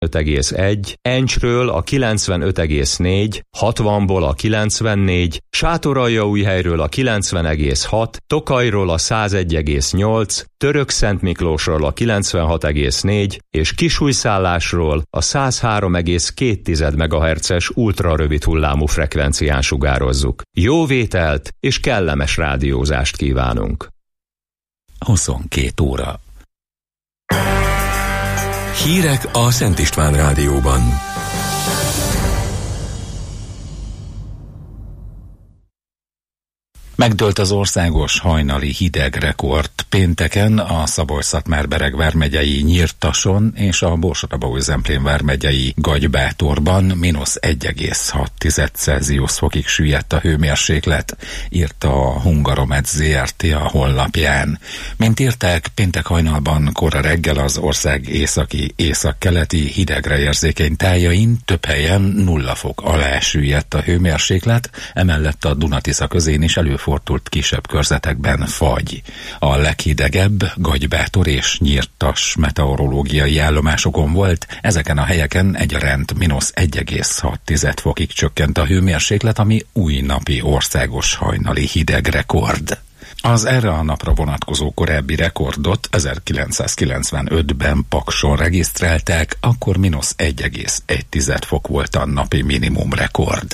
95,1, Encsről a 95,4, 60-ból a 94, Sátoraljaújhelyről a 90,6, Tokajról a 101,8, Törökszentmiklósról a 96,4 és Kisújszállásról a 103,2 MHz-es ultrarövid hullámú frekvencián sugározzuk. Jó vételt és kellemes rádiózást kívánunk! 22 óra. Hírek a Szent István Rádióban. Megdőlt az országos hajnali hidegrekord. Pénteken a Szabolcs-Szatmár-Bereg vármegyei Nyírtason és a Borsod-Abaúj-Zemplén vármegyei Gagybátorban -1,6 Celsius fokig süllyedt a hőmérséklet, írta a Hungaromet Zrt. A honlapján. Mint írták, péntek hajnalban kora reggel az ország északi, északkeleti hidegre érzékeny tájain több helyen 0 fok alá süllyedt a hőmérséklet, emellett a Duna-Tisza közén is előfordult kisebb körzetekben fagy. A leghidegebb Gagybátor és Nyírtas meteorológiai állomásokon volt, ezeken a helyeken egyaránt -1,6 fokig csökkent a hőmérséklet, ami új napi országos hajnali hidegrekord. Az erre a napra vonatkozó korábbi rekordot 1995-ben Pakson regisztrálták, akkor -1,1 fok volt a napi minimum rekord.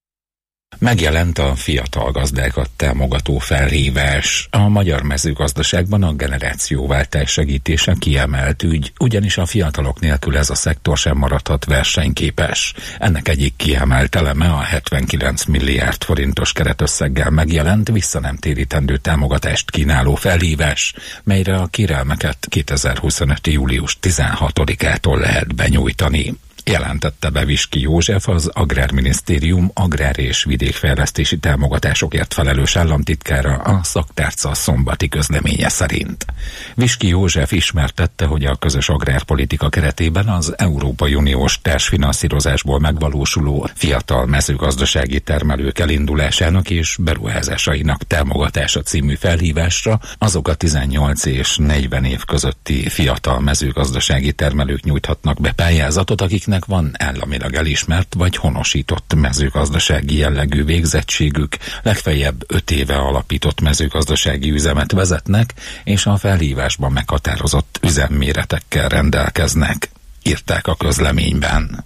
Megjelent a fiatal gazdákat támogató felhívás. A magyar mezőgazdaságban a generációváltás segítése kiemelt ügy, ugyanis a fiatalok nélkül ez a szektor sem maradhat versenyképes. Ennek egyik kiemelt eleme a 79 milliárd forintos keretösszeggel megjelent visszanemtérítendő támogatást kínáló felhívás, melyre a kérelmeket 2025. július 16-ától lehet benyújtani. Jelentette be Viski József, az Agrárminisztérium agrár- és vidékfejlesztési támogatásokért felelős államtitkára a szaktárca szombati közleménye szerint. Viski József ismertette, hogy a közös agrárpolitika keretében az Európai Uniós társfinanszírozásból megvalósuló fiatal mezőgazdasági termelők elindulásának és beruházásainak támogatása című felhívásra azok a 18 és 40 év közötti fiatal mezőgazdasági termelők nyújthatnak be pályázatot, akiknek van államilag elismert vagy honosított mezőgazdasági jellegű végzettségük, legfeljebb 5 éve alapított mezőgazdasági üzemet vezetnek, és a felhívásban meghatározott üzemméretekkel rendelkeznek, írták a közleményben.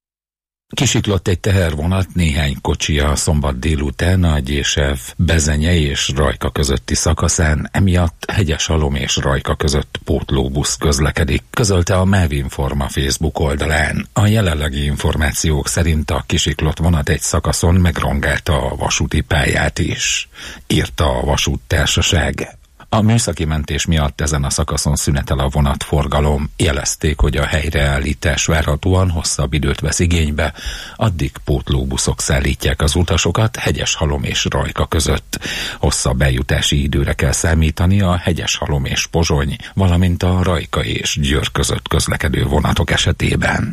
Kisiklott egy tehervonat néhány kocsi a szombat délután a Gyésev, Bezenye és Rajka közötti szakaszán, emiatt Hegyeshalom és Rajka között pótlóbusz közlekedik, közölte a Melvinforma Facebook oldalán. A jelenlegi információk szerint a kisiklott vonat egy szakaszon megrongálta a vasúti pályát is, írta a vasúttársaság. A műszaki mentés miatt ezen a szakaszon szünetel a vonatforgalom. Jelezték, hogy a helyreállítás várhatóan hosszabb időt vesz igénybe, addig pótlóbuszok szállítják az utasokat Hegyeshalom és Rajka között. Hosszabb eljutási időre kell számítani a Hegyeshalom és Pozsony, valamint a Rajka és Győr között közlekedő vonatok esetében.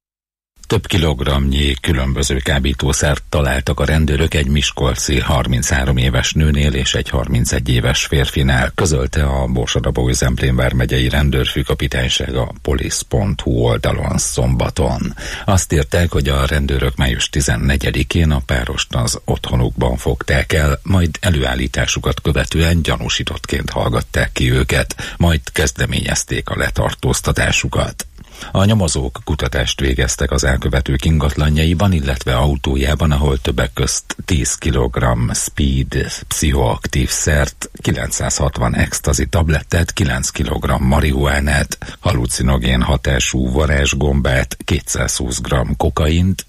Több kilogramnyi különböző kábítószert találtak a rendőrök egy miskolci 33 éves nőnél és egy 31 éves férfinál, közölte a Borsod-Abaúj-Zemplén vármegyei rendőrfőkapitányság a police.hu oldalon szombaton. Azt írták, hogy a rendőrök május 14-én a párost az otthonukban fogták el, majd előállításukat követően gyanúsítottként hallgatták ki őket, majd kezdeményezték a letartóztatásukat. A nyomozók kutatást végeztek az elkövetők ingatlanjaiban, illetve autójában, ahol többek közt 10 kg speed pszichoaktív szert, 960 ecstasy tablettet, 9 kg marihuánát, halucinogén hatású varázsgombát, 220 g kokaint,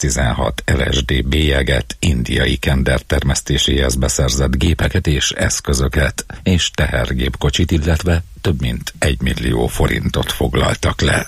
116 LSD bélyeget, indiai kender termesztéséhez beszerzett gépeket és eszközöket, és tehergépkocsit, illetve több mint 1 millió forintot foglaltak le.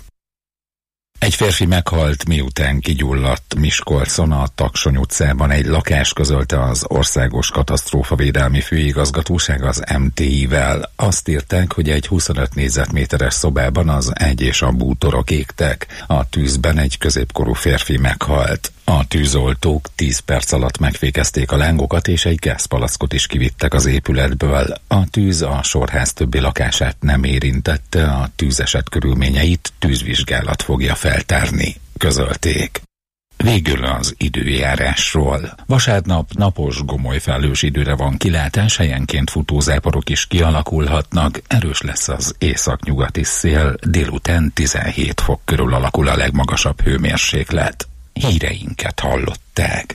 Egy férfi meghalt, miután kigyulladt Miskolcon a Taksony utcában egy lakás, közölte az Országos Katasztrófavédelmi Főigazgatóság az MTI-vel. Azt írták, hogy egy 25 négyzetméteres szobában az ágy és a bútorok égtek. A tűzben egy középkorú férfi meghalt. A tűzoltók 10 perc alatt megfékezték a lángokat, és egy gázpalackot is kivittek az épületből. A tűz a sorház többi lakását nem érintette, a tűzeset körülményeit tűzvizsgálat fogja feltárni, közölték. Végül az időjárásról. Vasárnap napos, gomoly felhős időre van kilátás, helyenként futózáporok is kialakulhatnak, erős lesz az északnyugati szél, délután 17 fok körül alakul a legmagasabb hőmérséklet. Híreinket hallották.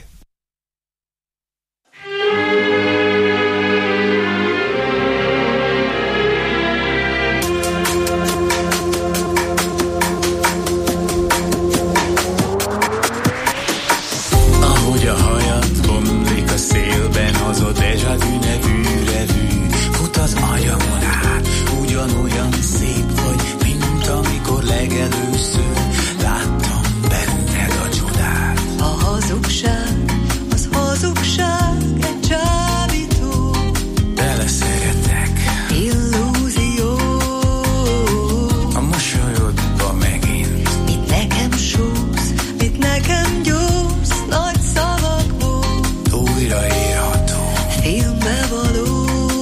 Ahogy a hajad bomlik a szélben, az a déjà vu nevű revű fut az agyamon át. Ugyanolyan szép vagy, mint amikor legelőször láttam benned a csodát. A hazugság, az hazugság, egy csábító. Beleszeretek, Illúzió. a mosolyodba megint. Mit nekem súgsz, mit nekem gyúrsz, nagy szavakból. Újraírható, Filmbe való,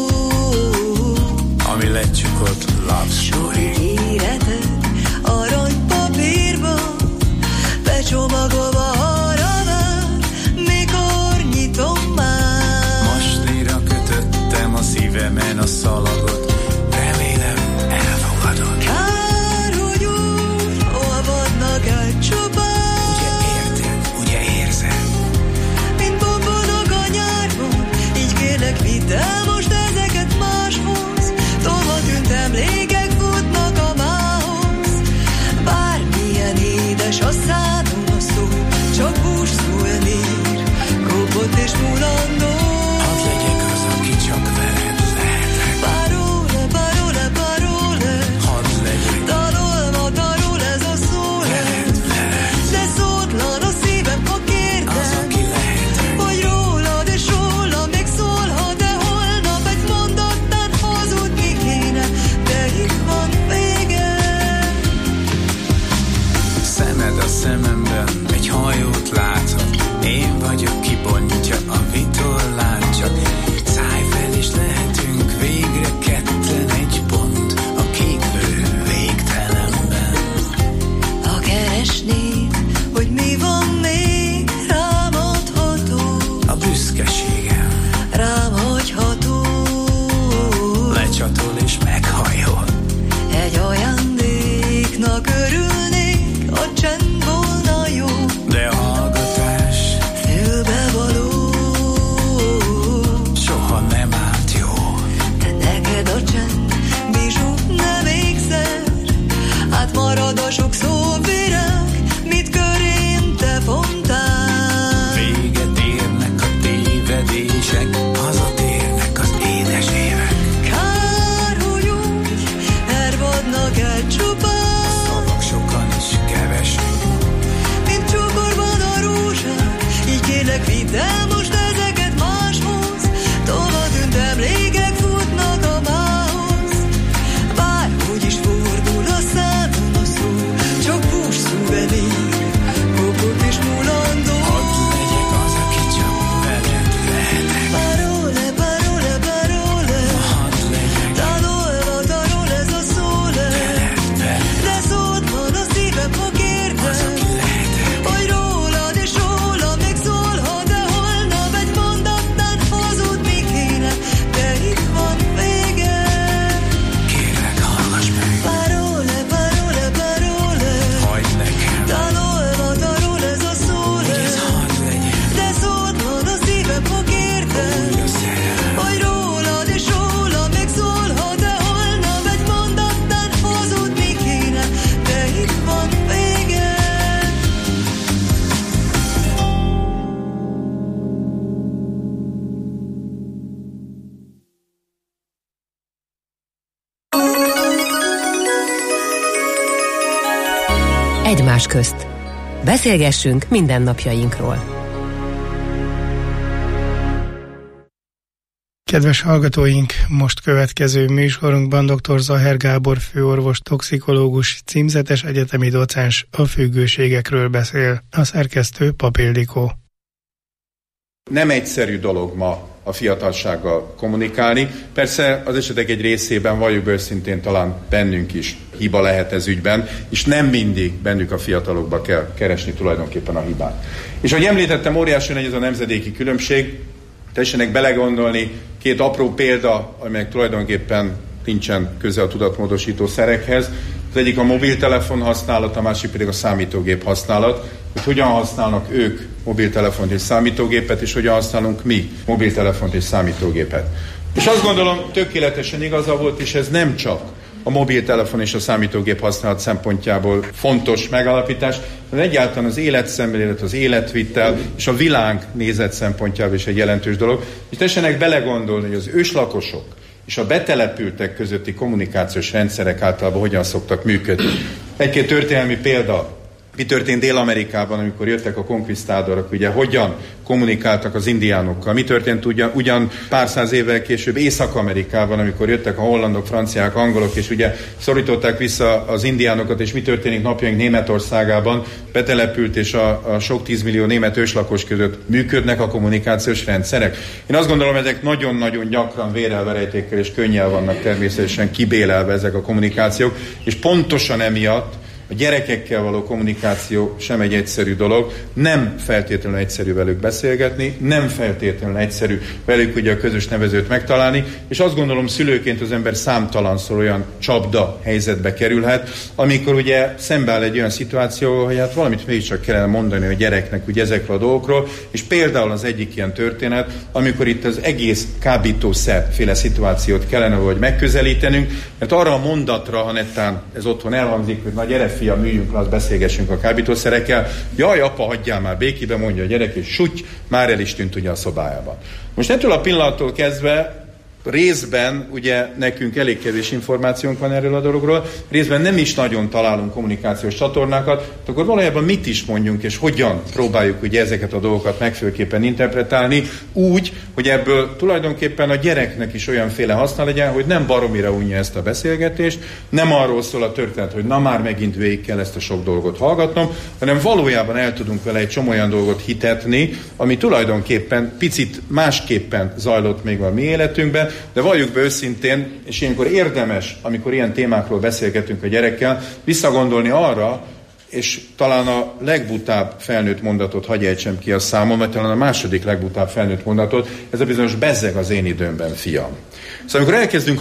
ami lecsukott love story. íreted aranypapírba, becsomagolva arra vár, mikor nyitom már. Masnira kötöttem a szívemen a szalagot, remélem elfogadod. Kár, hogy úgy olvadnak el csupán, Ugye érted, ugye érzed? mint bombolnak a nyárban. Így kérlek, vidd el most ezeket máshoz, tolva tűnt emlékek futnak a mához. Bármilyen édes a szádon a szó, csak hús szulnír, kopott és mulandó. Hadd legyek az, aki csak veled lehetek. Parole, parole, parole, Hadd legyek dalolva darul ez a szó. veled, De szótlan a szívem, ha az, kérdem, aki lehetek. hogy rólad és rólam még szólhat, de holnap egy mondatnál hazudni kéne, de itt van vége. Szemed a szememben, egy hajót láthat. Én vagyok, ki bontja a vitorlát, csak szállj fel és lehetünk végre ketten, egy pont a kéklő végtelenben. Ha keresnéd, hogy mi van még, rám adható, A büszkeségem rám hagyható. lecsatol és meghajol. Egy ajándéknak örülnék, a csend volna jó, De a hallgatás fülbe való. soha nem állt jó. De neked a csend, bizsú, nem ékszer, hát marad a sok szóvirág, mit körém te fontál. Véget érnek a tévedések, hazatérnek az édes évek. Kár, hogy úgy elvadnak el csupán, Szavak sokan is kevesek. mint csukorban a rózsák. Így kérlek, vidd el most ezeket máshoz, tolva tűnt emlékek futnak a mához. Bárhogy is fordul a szádon a szó, csak hús szuvenír, kopott és mulandó. Hadd legyek az, aki csak veled lehetek. Parole, parole, parole, Hadd legyek dalolva darul ez a szó le. veled, De szótlan a szívem, ha az, kérdem, aki lehetek. hogy rólad és rólam még szólhat, de holnap egy mondatnál hazudni kéne, de itt van vége. Kérlek, hallgass meg, Parole, parole, parole, hagyd nekem, dalolva darul ez a szó le. ez hadd legyen. De szótlan a szívem, ha kérdem, Újra szerelem, hogy rólad és rólam még szólhat, de holnap egy mondatnál hazudni kéne, de itt van vége. Egymás közt. Beszélgessünk mindennapjainkról. Kedves hallgatóink, most következő műsorunkban dr. Zaher Gábor főorvos toxikológus, címzetes egyetemi docens a függőségekről beszél. A szerkesztő Pap Ildikó. Nem egyszerű dolog ma a fiatalsággal kommunikálni. Persze az esetek egy részében, valljuk őszintén, talán bennünk is hiba lehet ez ügyben, és nem mindig bennük a fiatalokba kell keresni tulajdonképpen a hibát. És ahogy említettem, óriási nagy ez a nemzedéki különbség. Tessenek belegondolni, két apró példa, amelyek tulajdonképpen nincsen köze a tudatmódosító szerekhez. Az egyik a mobiltelefon használat, a másik pedig a számítógép használat. Hogy hogyan használnak ők mobiltelefont és számítógépet, és hogyan használunk mi mobiltelefont és számítógépet. És azt gondolom, tökéletesen igaza volt, és ez nem csak a mobiltelefon és a számítógép használat szempontjából fontos megállapítás, hanem egyáltalán az életszemlélet, az életvitel és a világ nézet szempontjából is egy jelentős dolog. És tessenek belegondolni, hogy az őslakosok és a betelepültek közötti kommunikációs rendszerek általában hogyan szoktak működni. Egy-két történelmi példa. Mi történt Dél-Amerikában, amikor jöttek a konkvisztádorok, ugye hogyan kommunikáltak az indiánokkal? Mi történt ugyan pár száz évvel később Észak-Amerikában, amikor jöttek a hollandok, franciák, angolok, és ugye szorították vissza az indiánokat, és mi történik napjaink Németországában? Betelepült és a sok 10 millió német őslakos között működnek a kommunikációs rendszerek. Én azt gondolom, ezek nagyon-nagyon gyakran vérelverejtékkel és könnyel vannak természetesen kibélelve ezek a kommunikációk, és pontosan emiatt a gyerekekkel való kommunikáció sem egy egyszerű dolog, nem feltétlenül egyszerű velük beszélgetni, nem feltétlenül egyszerű velük ugye a közös nevezőt megtalálni, és azt gondolom, szülőként az ember számtalanszor olyan csapda helyzetbe kerülhet, amikor ugye szembeáll egy olyan szituáció, hogy hát valamit mégiscsak kellene mondani a gyereknek ugye ezekről a dolgokról, és például az egyik ilyen történet, amikor itt az egész kábítószerféle szituációt kellene valahogy megközelítenünk, mert arra a mondatra, ha nettán ez otthon elhangzik, hogy na gyere fiam, üljünk le, azt beszélgessünk a kábítószerekkel. Jaj, apa, hagyjál már békébe, mondja a gyerek, és suty, már el is tűnt ugye a szobájában. Most ettől a pillanattól kezdve részben ugye nekünk elég kevés információnk van erről a dologról, részben nem is nagyon találunk kommunikációs csatornákat, akkor valójában mit is mondjunk, és hogyan próbáljuk ugye ezeket a dolgokat megfőképpen interpretálni, úgy, hogy ebből tulajdonképpen a gyereknek is olyanféle haszna legyen, hogy nem baromira unja ezt a beszélgetést, nem arról szól a történet, hogy na már megint végig kell ezt a sok dolgot hallgatnom, hanem valójában el tudunk vele egy csomó olyan dolgot hitetni, ami tulajdonképpen picit másképpen zajlott még a mi életünkben, de valljuk be őszintén, és ilyenkor érdemes, amikor ilyen témákról beszélgetünk a gyerekkel, visszagondolni arra, és talán a legbutább felnőtt mondatot hagyj ejtsem ki a számom, mert talán a második legbutább felnőtt mondatot, ez a bizonyos bezzeg az én időmben, fiam. Szóval amikor elkezdünk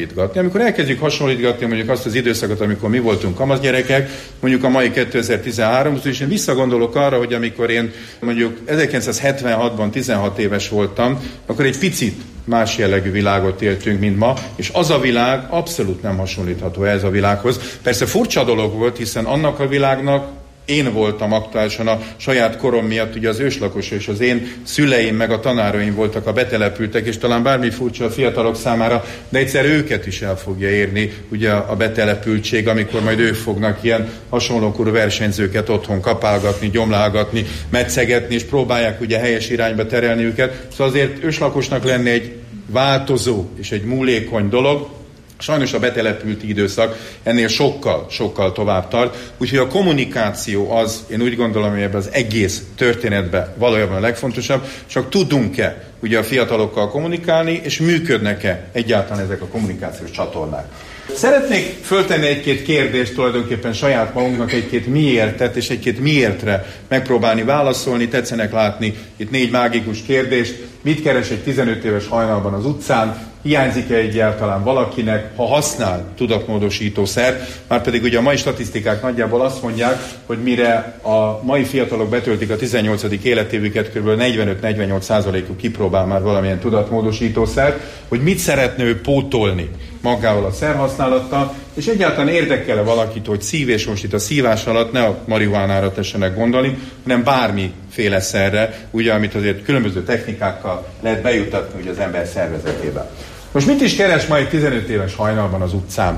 hasonlítgatni mondjuk azt az időszakot, amikor mi voltunk kamaszgyerekek, mondjuk a mai 2013-hoz, és én visszagondolok arra, hogy amikor én mondjuk 1976-ban 16 éves voltam, akkor egy picit más jellegű világot éltünk, mint ma, és az a világ abszolút nem hasonlítható ez a világhoz. Persze furcsa dolog volt, hiszen annak a világnak én voltam aktuálisan a saját korom miatt, ugye az őslakos, és az én szüleim meg a tanáraim voltak a betelepültek, és talán bármi furcsa a fiatalok számára, de egyszer őket is el fogja érni ugye a betelepültség, amikor majd ők fognak ilyen hasonlókorú versenyzőket otthon kapálgatni, gyomlálgatni, metszegetni, és próbálják ugye helyes irányba terelni őket. Szóval azért őslakosnak lenni egy változó és egy múlékony dolog. Sajnos a betelepült időszak ennél sokkal tovább tart, úgyhogy a kommunikáció az, én úgy gondolom, hogy ebben az egész történetben valójában a legfontosabb, csak tudunk-e ugye a fiatalokkal kommunikálni, és működnek-e egyáltalán ezek a kommunikációs csatornák. Szeretnék föltenni egy-két kérdést tulajdonképpen saját magunknak, egy-két miértet és egy-két miértre megpróbálni válaszolni. Tetszenek látni itt 4 mágikus kérdést. Mit keres egy 15 éves hajnalban az utcán? Hiányzik-e egyáltalán valakinek, ha használ tudatmódosítószert? Márpedig ugye a mai statisztikák nagyjából azt mondják, hogy mire a mai fiatalok betöltik a 18. életévüket, kb. 45-48%-uk kipróbál már valamilyen tudatmódosítószert, hogy mit szeretne ő pótolni magával a szerhasználattal, és egyáltalán érdekel-e valakit, hogy szív, és most itt a szívás alatt ne a marihuánára tessenek gondolni, hanem bármiféle szerre, ugye, amit azért különböző technikákkal lehet bejuttatni ugye az ember szervezetébe. Most mit is keres majd 15 éves hajnalban az utcán?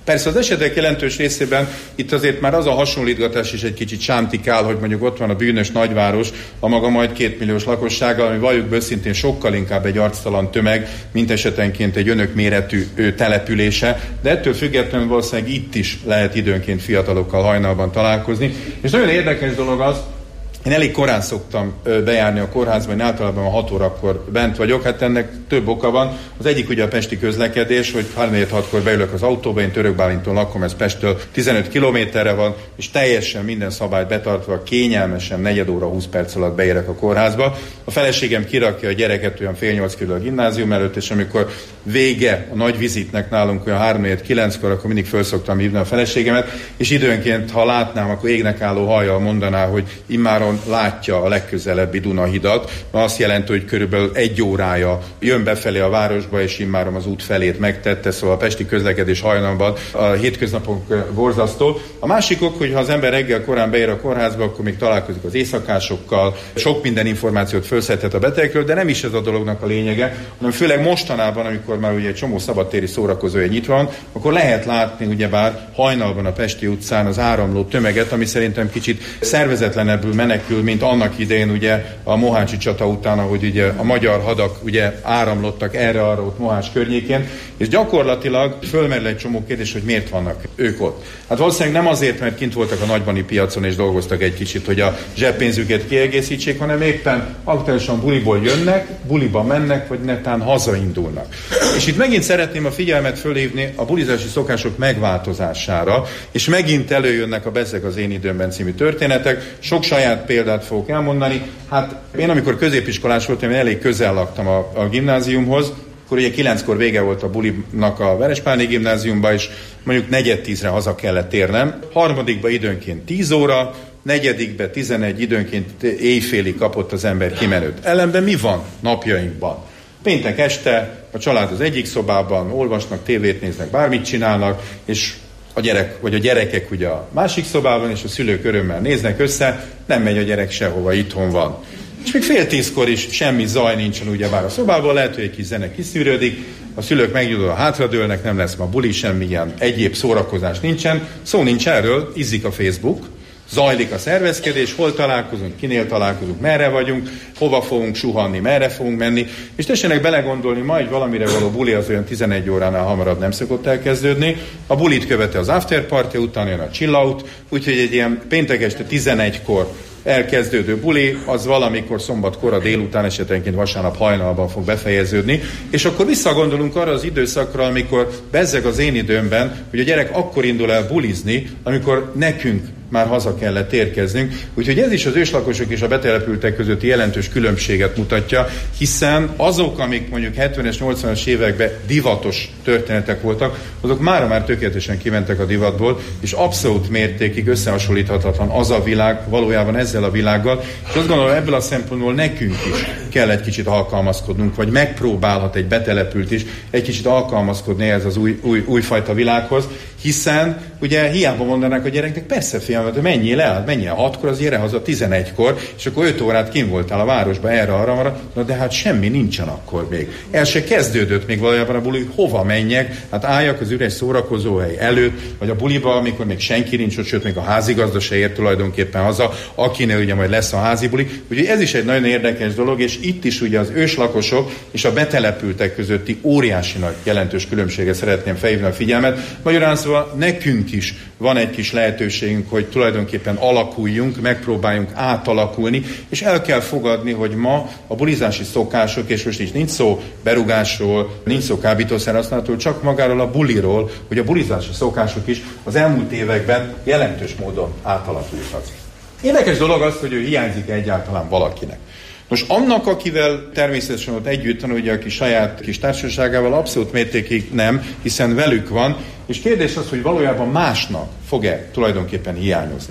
Persze az esetek jelentős részében itt azért már az a hasonlítgatás is egy kicsit sántikál, hogy mondjuk ott van a bűnös nagyváros, a maga majd 2 milliós lakossággal, ami valljuk be őszintén sokkal inkább egy arctalan tömeg, mint esetenként egy önökméretű települése, de ettől függetlenül valószínűleg itt is lehet időnként fiatalokkal hajnalban találkozni. És nagyon érdekes dolog az, én elég korán szoktam bejárni a kórházba, én általában a 6 órakor bent vagyok, hát ennek több oka van. Az egyik ugye a pesti közlekedés, hogy 3-4-6-kor beülök az autóba, én Törökbálinton lakom, ez Pesttől 15 kilométerre van, és teljesen minden szabályt betartva, kényelmesen 4 óra 20 perc alatt beérek a kórházba. A feleségem kirakja a gyereket olyan 7:30 körül a gimnázium előtt, és amikor vége a nagy vizitnek nálunk olyan 3-4-9-kor, akkor mindig föl szoktam hívni a feleségemet, és időnként, ha látnám, akkor égnek álló hajjal mondaná, hogy immáron látja a legközelebbi Dunahidat, azt jelenti, hogy körülbelül 1 órája jön befelé a városba, és immáron az út felét megtette, szóval a pesti közlekedés hajnalban a hétköznapok borzasztó. A másik ok, hogy ha az ember reggel korán beér a kórházba, akkor még találkozik az éjszakásokkal, sok minden információt felszedhet a betegekről, de nem is ez a dolognak a lényege, hanem főleg mostanában, amikor már ugye egy csomó szabadtéri szórakozója nyitva van, akkor lehet látni ugyebár hajnalban a Pesti utcán az áramló tömeget, ami szerintem kicsit szervezetlenebbül menekül, mint annak idején ugye a mohácsi csata után, ahogy ugye a magyar hadak ugye áramlottak erre-arra ott Mohács környékén, és gyakorlatilag fölmerül egy csomó kérdés, hogy miért vannak ők ott. Hát valószínűleg nem azért, mert kint voltak a nagybani piacon és dolgoztak egy kicsit, hogy a zseppénzüket kiegészítsék, hanem éppen aktuálisan buliból jönnek, buliba mennek, vagy netán hazaindulnak. És itt megint szeretném a figyelmet fölhívni a bulizási szokások megváltozására, és megint előjönnek a Bezzeg az én időmben című történetek. Sok saját példát fogok elmondani. Hát én amikor középiskolás voltam, én elég közel laktam a gimnáziumhoz, akkor ugye 9-kor vége volt a bulinak a Verespálni gimnáziumban, és mondjuk 9:45-re haza kellett térnem. Harmadikba időnként 10 óra, negyedikbe 11, időnként éjfélig kapott az ember kimenőt. Ellenben mi van napjainkban? Péntek este a család az egyik szobában, olvasnak, tévét néznek, bármit csinálnak, és a gyerek, vagy a gyerekek ugye a másik szobában, és a szülők örömmel néznek össze, nem megy a gyerek sehova, itthon van. És még 9:30 is semmi zaj nincsen ugyebár a szobában, lehet, hogy egy kis zene kiszűrődik, a szülők megnyugodva hátradőlnek, nem lesz ma buli, semmilyen egyéb szórakozás nincsen, szó nincs erről, izzik a Facebook, zajlik a szervezkedés, hol találkozunk, kinél találkozunk, merre vagyunk, hova fogunk suhanni, merre fogunk menni, és tessenek belegondolni, ma egy valamire való buli az olyan 11 óránál hamarabb nem szokott elkezdődni, a bulit követi az afterparty, utána jön a chill out, úgyhogy egy ilyen péntek este 11-kor elkezdődő buli, az valamikor szombat kora délután, esetenként vasárnap hajnalban fog befejeződni, és akkor visszagondolunk arra az időszakra, amikor bezzeg az én időmben, hogy a gyerek akkor indul el bulizni, amikor nekünk már haza kellett érkeznünk. Úgyhogy ez is az őslakosok és a betelepültek közötti jelentős különbséget mutatja, hiszen azok, amik mondjuk 70-es, 80-as években divatos történetek voltak, azok már tökéletesen kimentek a divatból, és abszolút mértékig összehasonlíthatatlan az a világ valójában ezzel a világgal, és azt gondolom, ebből a szempontból nekünk is kell egy kicsit alkalmazkodnunk, vagy megpróbálhat egy betelepült is egy kicsit alkalmazkodni ehhez az újfajta világhoz, hiszen ugye hiába mondanák a gyereknek, persze fiam, menjél el, 6-kor, az gyere haza 11-kor, és akkor 5 órát kint voltál a városba, erre-arra, de hát semmi nincsen akkor még. El se kezdődött még valójában a buli, hova menjek, hát álljak az üres szórakozóhely előtt, vagy a buliba, amikor még senki nincs ott, sőt, még a házigazda se ér tulajdonképpen haza, akinél ugye majd lesz a házi buli. Úgyhogy ez is egy nagyon érdekes dolog, és itt is ugye az őslakosok és a betelepültek közötti óriási nagy jelentős különbséget szeretném felhívni a figyelmet. Magyarán szóval nekünk is van egy kis lehetőségünk, hogy tulajdonképpen alakuljunk, megpróbáljunk átalakulni, és el kell fogadni, hogy ma a bulizási szokások, és most nincs szó berugásról, nincs szó kábítószerhasználatról, csak magáról a buliról, hogy a bulizási szokások is az elmúlt években jelentős módon átalakultak. Érdekes dolog az, hogy ő hiányzik egyáltalán valakinek. Most annak, akivel természetesen ott együtt van, ugye aki saját kis társaságával abszolút mértékig nem, hiszen velük van, és kérdés az, hogy valójában másnak fog-e tulajdonképpen hiányozni.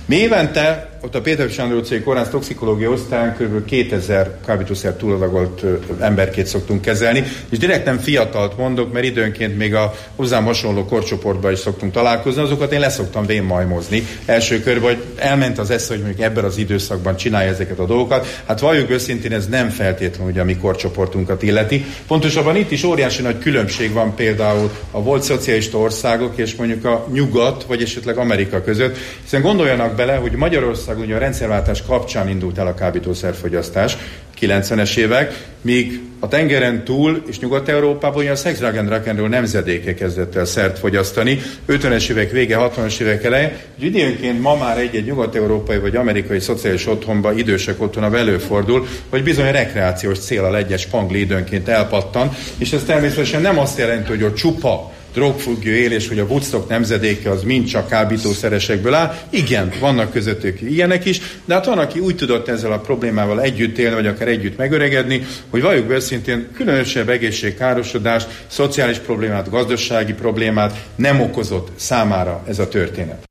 Mi évente ott a Péter Sándor utcai kórház toxikológia osztályán kb. 2000 kábítószer túladagolt emberkét szoktunk kezelni, és direkt nem fiatalt mondok, mert időnként még a hozzám hasonló korcsoportban is szoktunk találkozni, azokat én leszoktam vénmajmozni. Első körben, hogy elment az esze, hogy mondjuk ebben az időszakban csinálja ezeket a dolgokat. Hát valljuk őszintén, ez nem feltétlenül ugye a mi korcsoportunkat illeti. Pontosabban itt is óriási nagy különbség van például a volt szocialista országok és mondjuk a nyugat, vagy esetleg Amerika között, hiszen gondoljanak bele, hogy Magyarország ugye a rendszerváltás kapcsán indult el a kábítószerfogyasztás, 90-es évek, míg a tengeren túl és Nyugat-Európában a sex, drug and rock and roll nemzedéke kezdett el szert fogyasztani, 50-es évek vége, 60-as évek eleje, és időnként ma már egy-egy nyugat-európai vagy amerikai szociális otthonban, idősek otthonban előfordul, hogy bizony rekreációs céllal egy-egy spangli időnként elpattan, és ez természetesen nem azt jelenti, hogy a csupa drogfüggő élés, hogy a Woodstock nemzedéke az mind csak kábítószeresekből áll. Igen, vannak közöttük ilyenek is, de hát van, aki úgy tudott ezzel a problémával együtt élni, vagy akár együtt megöregedni, hogy valljuk be őszintén különösebb egészségkárosodást, szociális problémát, gazdasági problémát nem okozott számára ez a történet.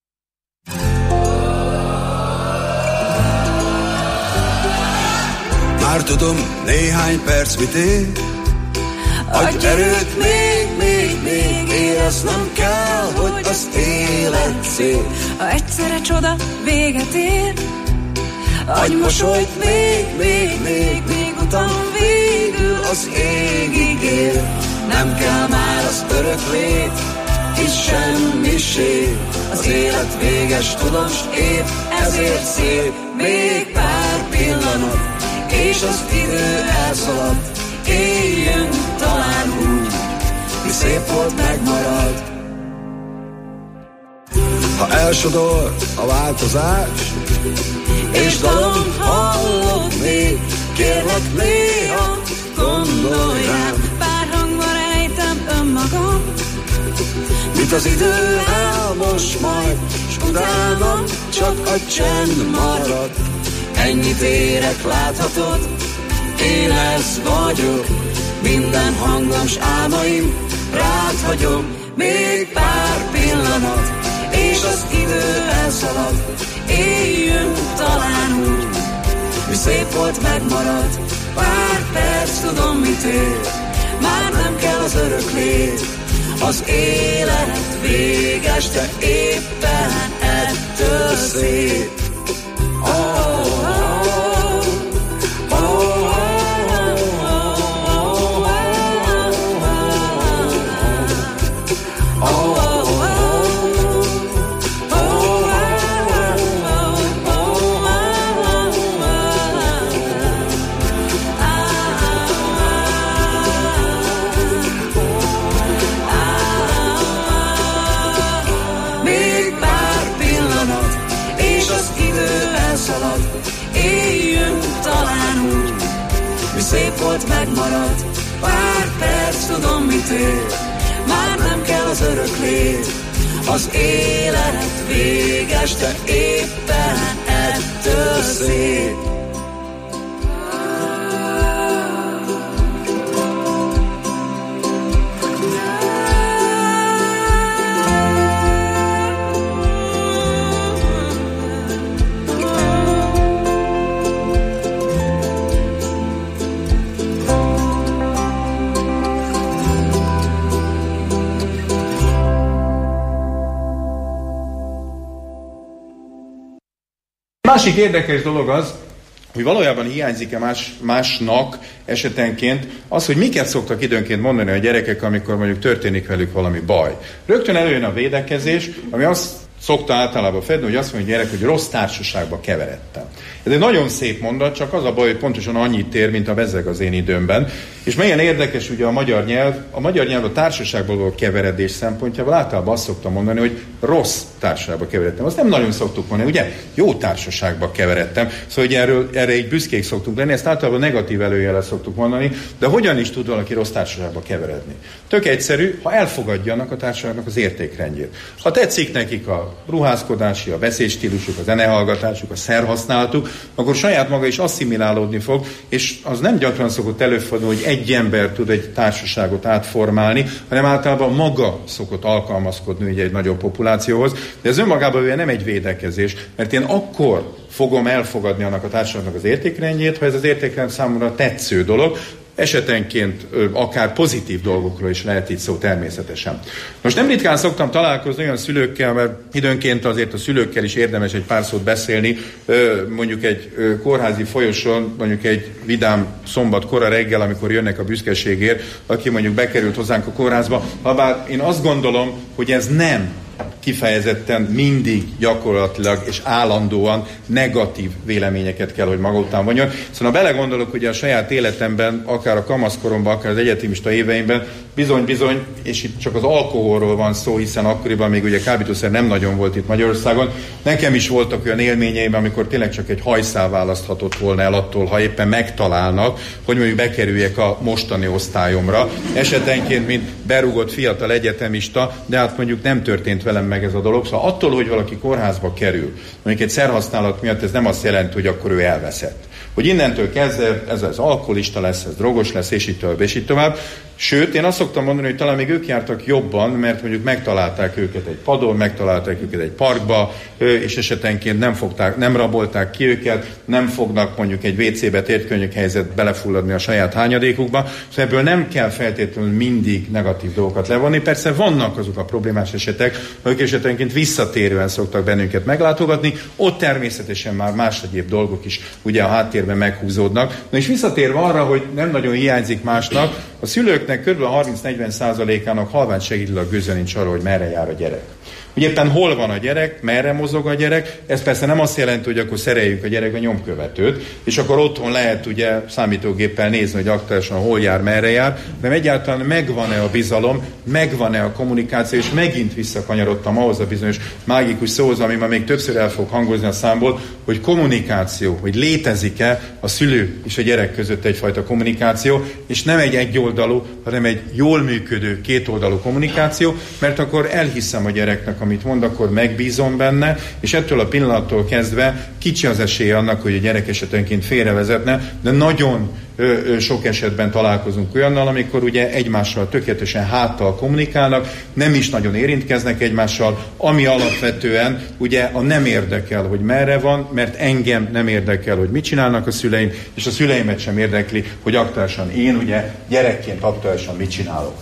Már tudom, néhány perc mit ér, adj erőt még, éreznem kell, hogy az élet szép. Ha egyszerre csoda véget ér, adj mosolyt még, utam végül az égig ér. Nem kell már az örök lét, és semmiség. Az élet véges, tudom, s épp ezért szép. Még pár pillanat, és az idő elszaladt. Éljünk talán úgy, mi szép volt, megmarad. Ha elsodor a változás, és dalom hallod még, kérlek néha gondolj rám. pár hangban ejtem önmagam, mit az idő elmos majd, s utána csak a csend marad. Ennyit érek, láthatod, én ez vagyok, minden hangom s álmaim rád hagyom. Még pár pillanat, és az idő elszalad. Éljünk talán úgy, mi szép volt, megmarad. Pár perc, tudom mit ér, már nem kell az örök lét. Az élet véges, de éppen ettől szép. Szép volt, megmarad, pár perc, tudom mit ér, már nem kell az örök lét. Az élet véges, de éppen ettől szép. Másik érdekes dolog az, hogy valójában hiányzik-e másnak esetenként az, hogy miket szoktak időnként mondani a gyerekek, amikor mondjuk történik velük valami baj. Rögtön előjön a védekezés, ami azt szokta általában fedni, hogy azt mondja a gyerek, hogy rossz társaságba keveredtem. Ez egy nagyon szép mondat, csak az a baj, hogy pontosan annyit ér, mint a bezzeg az én időmben. És milyen érdekes ugye a magyar nyelv a társaságból való keveredés szempontjából általában azt szokta mondani, hogy rossz társaságba keveredtem. Azt nem nagyon szoktuk mondani, ugye? Jó társaságba keveredtem. Szóval hogy erre így büszkék szoktunk lenni, ezt általában negatív előjellel szoktuk mondani, de hogyan is tud valaki rossz társaságba keveredni? Tök egyszerű, ha elfogadjanak a társaságnak az értékrendjét. Ha tetszik nekik a ruházkodási, a beszédstílusuk, a zenehallgatásuk, a szerhasználatuk, akkor saját maga is asszimilálódni fog, és az nem gyakran szokott előfordulni, hogy egy ember tud egy társaságot átformálni, hanem általában maga szokott alkalmazkodni ugye egy nagyobb populációhoz. De ez önmagában nem egy védekezés, mert én akkor fogom elfogadni annak a társadalomnak az értékrendjét, ha ez az értékrend számomra tetsző dolog, esetenként akár pozitív dolgokról is lehet így szó természetesen. Most nem ritkán szoktam találkozni olyan szülőkkel, mert időnként azért a szülőkkel is érdemes egy pár szót beszélni, mondjuk egy kórházi folyosón, mondjuk egy vidám szombat kora reggel, amikor jönnek a büszkeségért, aki mondjuk bekerült hozzánk a kórházba, habár én azt gondolom, hogy ez nem kifejezetten mindig gyakorlatilag és állandóan negatív véleményeket kell, hogy maga után vonjon. Szóval ha belegondolok, ugye a saját életemben, akár a kamaszkoromban, akár az egyetemista éveimben, bizony, és itt csak az alkoholról van szó, hiszen akkoriban még ugye kábítószer nem nagyon volt itt Magyarországon. Nekem is voltak olyan élményeim, amikor tényleg csak egy hajszál választhatott volna el attól, ha éppen megtalálnak, hogy mondjuk bekerüljek a mostani osztályomra. Esetenként, mint berúgott fiatal egyetemista, de hát mondjuk nem történt velem meg ez a dolog. Szóval attól, hogy valaki kórházba kerül, mondjuk egy szerhasználat miatt, ez nem azt jelenti, hogy akkor ő elveszett. Hogy innentől kezdve ez az alkoholista lesz, ez drogos lesz, és így tovább. Sőt, én azt szoktam mondani, hogy talán még ők jártak jobban, mert mondjuk megtalálták őket egy padon, megtalálták őket egy parkba, és esetenként nem rabolták ki őket, nem fognak mondjuk egy WC-be térkönnyök helyzet belefulladni a saját hányadékukba. Szóval ebből nem kell feltétlenül mindig negatív dolgokat levonni. Persze vannak azok a problémás esetek, akik esetenként visszatérően szoktak bennünket meglátogatni, ott természetesen már más egyéb dolgok is ugye a háttérben meghúzódnak. Na és visszatérve arra, hogy nem nagyon hiányzik másnak, a szülőknek kb. 30-40%-ának halvány segítőleg gőze nincs arra, hogy merre jár a gyerek. Hogy éppen hol van a gyerek, merre mozog a gyerek, ez persze nem azt jelenti, hogy akkor szereljük a gyerekbe nyomkövetőt, és akkor otthon lehet ugye számítógéppel nézni, hogy aktuálisan hol jár, merre jár, de egyáltalán megvan-e a bizalom, megvan-e a kommunikáció, és megint visszakanyarodtam ahhoz a bizonyos mágikus szóhoz, ami ma még többször el fog hangozni a számból, hogy kommunikáció, hogy létezik-e a szülő és a gyerek között egyfajta kommunikáció, és nem egy egyoldalú, hanem egy jól működő kétoldalú kommunikáció, mert akkor elhiszem a gyereknek, amit mond, akkor megbízom benne, és ettől a pillanattól kezdve kicsi az esélye annak, hogy a gyerek esetenként félrevezetne, de nagyon sok esetben találkozunk olyannal, amikor ugye egymással tökéletesen háttal kommunikálnak, nem is nagyon érintkeznek egymással, ami alapvetően ugye a nem érdekel, hogy merre van, mert engem nem érdekel, hogy mit csinálnak a szüleim, és a szüleimet sem érdekli, hogy aktuálisan én ugye gyerekként aktuálisan mit csinálok.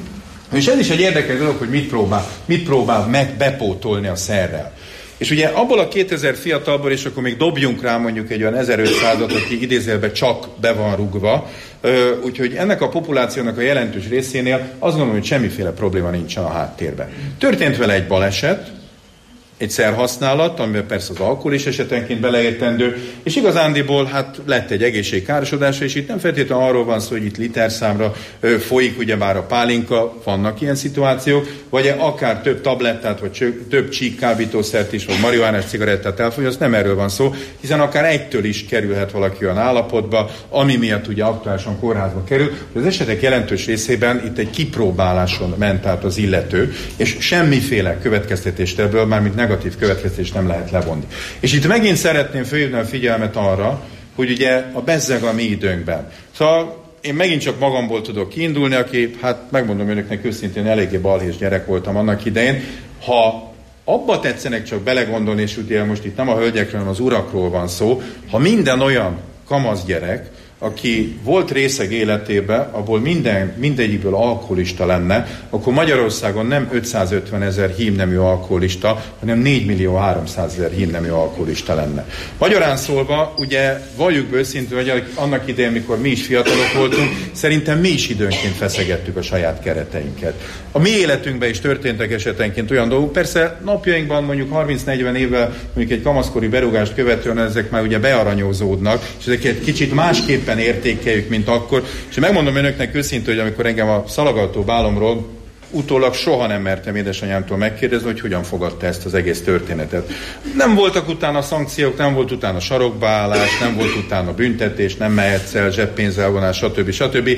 És ez is egy érdekes dolog, hogy mit próbál meg bepótolni a szerrel. És ugye abból a 2000 fiatalból, és akkor még dobjunk rá mondjuk egy olyan 1500-at, aki idézőjelben csak be van rugva, úgyhogy ennek a populációnak a jelentős részénél azt gondolom, hogy semmiféle probléma nincsen a háttérben. Történt vele egy baleset, egy szerhasználat, amiben persze az alkohol is esetenként beleértendő, és igazándiból hát lett egy egészségkárosodása, és itt nem feltétlenül arról van szó, hogy itt literszámra folyik ugyebár a pálinka, vannak ilyen szituációk, vagy akár több tablettát, vagy több csík kábítószert is, vagy marihuánás cigarettát elfogyaszt, nem erről van szó, hiszen akár egytől is kerülhet valaki olyan állapotba, ami miatt ugye aktuálisan kórházba kerül, hogy az esetek jelentős részében itt egy kipróbáláson ment át az illető, és semmiféle következtetést ebből, mármint negatív következtetést nem lehet levonni. És itt megint szeretném felhívni a figyelmet arra, hogy ugye a bezzeg a mi időnkben. Szóval én megint csak magamból tudok kiindulni, aki, hát megmondom önöknek őszintén, eléggé balhés gyerek voltam annak idején. Ha abba tetszenek csak belegondolni, és ugye most itt nem a hölgyekről, hanem az urakról van szó, ha minden olyan kamasz gyerek, aki volt részeg életében, abból mindegyikből alkoholista lenne, akkor Magyarországon nem 550 000 hímnemű alkoholista, hanem 4.300.000 hímnemű alkoholista lenne. Magyarán szólva, ugye valljuk be őszintén, hogy annak idején, mikor mi is fiatalok voltunk, szerintem mi is időnként feszegettük a saját kereteinket. A mi életünkben is történtek esetenként olyan dolgok, persze napjainkban mondjuk 30-40 évvel mondjuk egy kamaszkori berúgást követően ezek már ugye bearanyózódnak, és ezek egy kicsit másképpen értékeljük, mint akkor. És megmondom önöknek őszintén, hogy amikor engem a szalagaltó bálomról utólag soha nem mertem édesanyámtól megkérdezni, hogy hogyan fogadta ezt az egész történetet. Nem voltak utána szankciók, nem volt utána sarokbaállás, nem volt utána büntetés, nem mehetsz el, zseppénzelvonás, stb.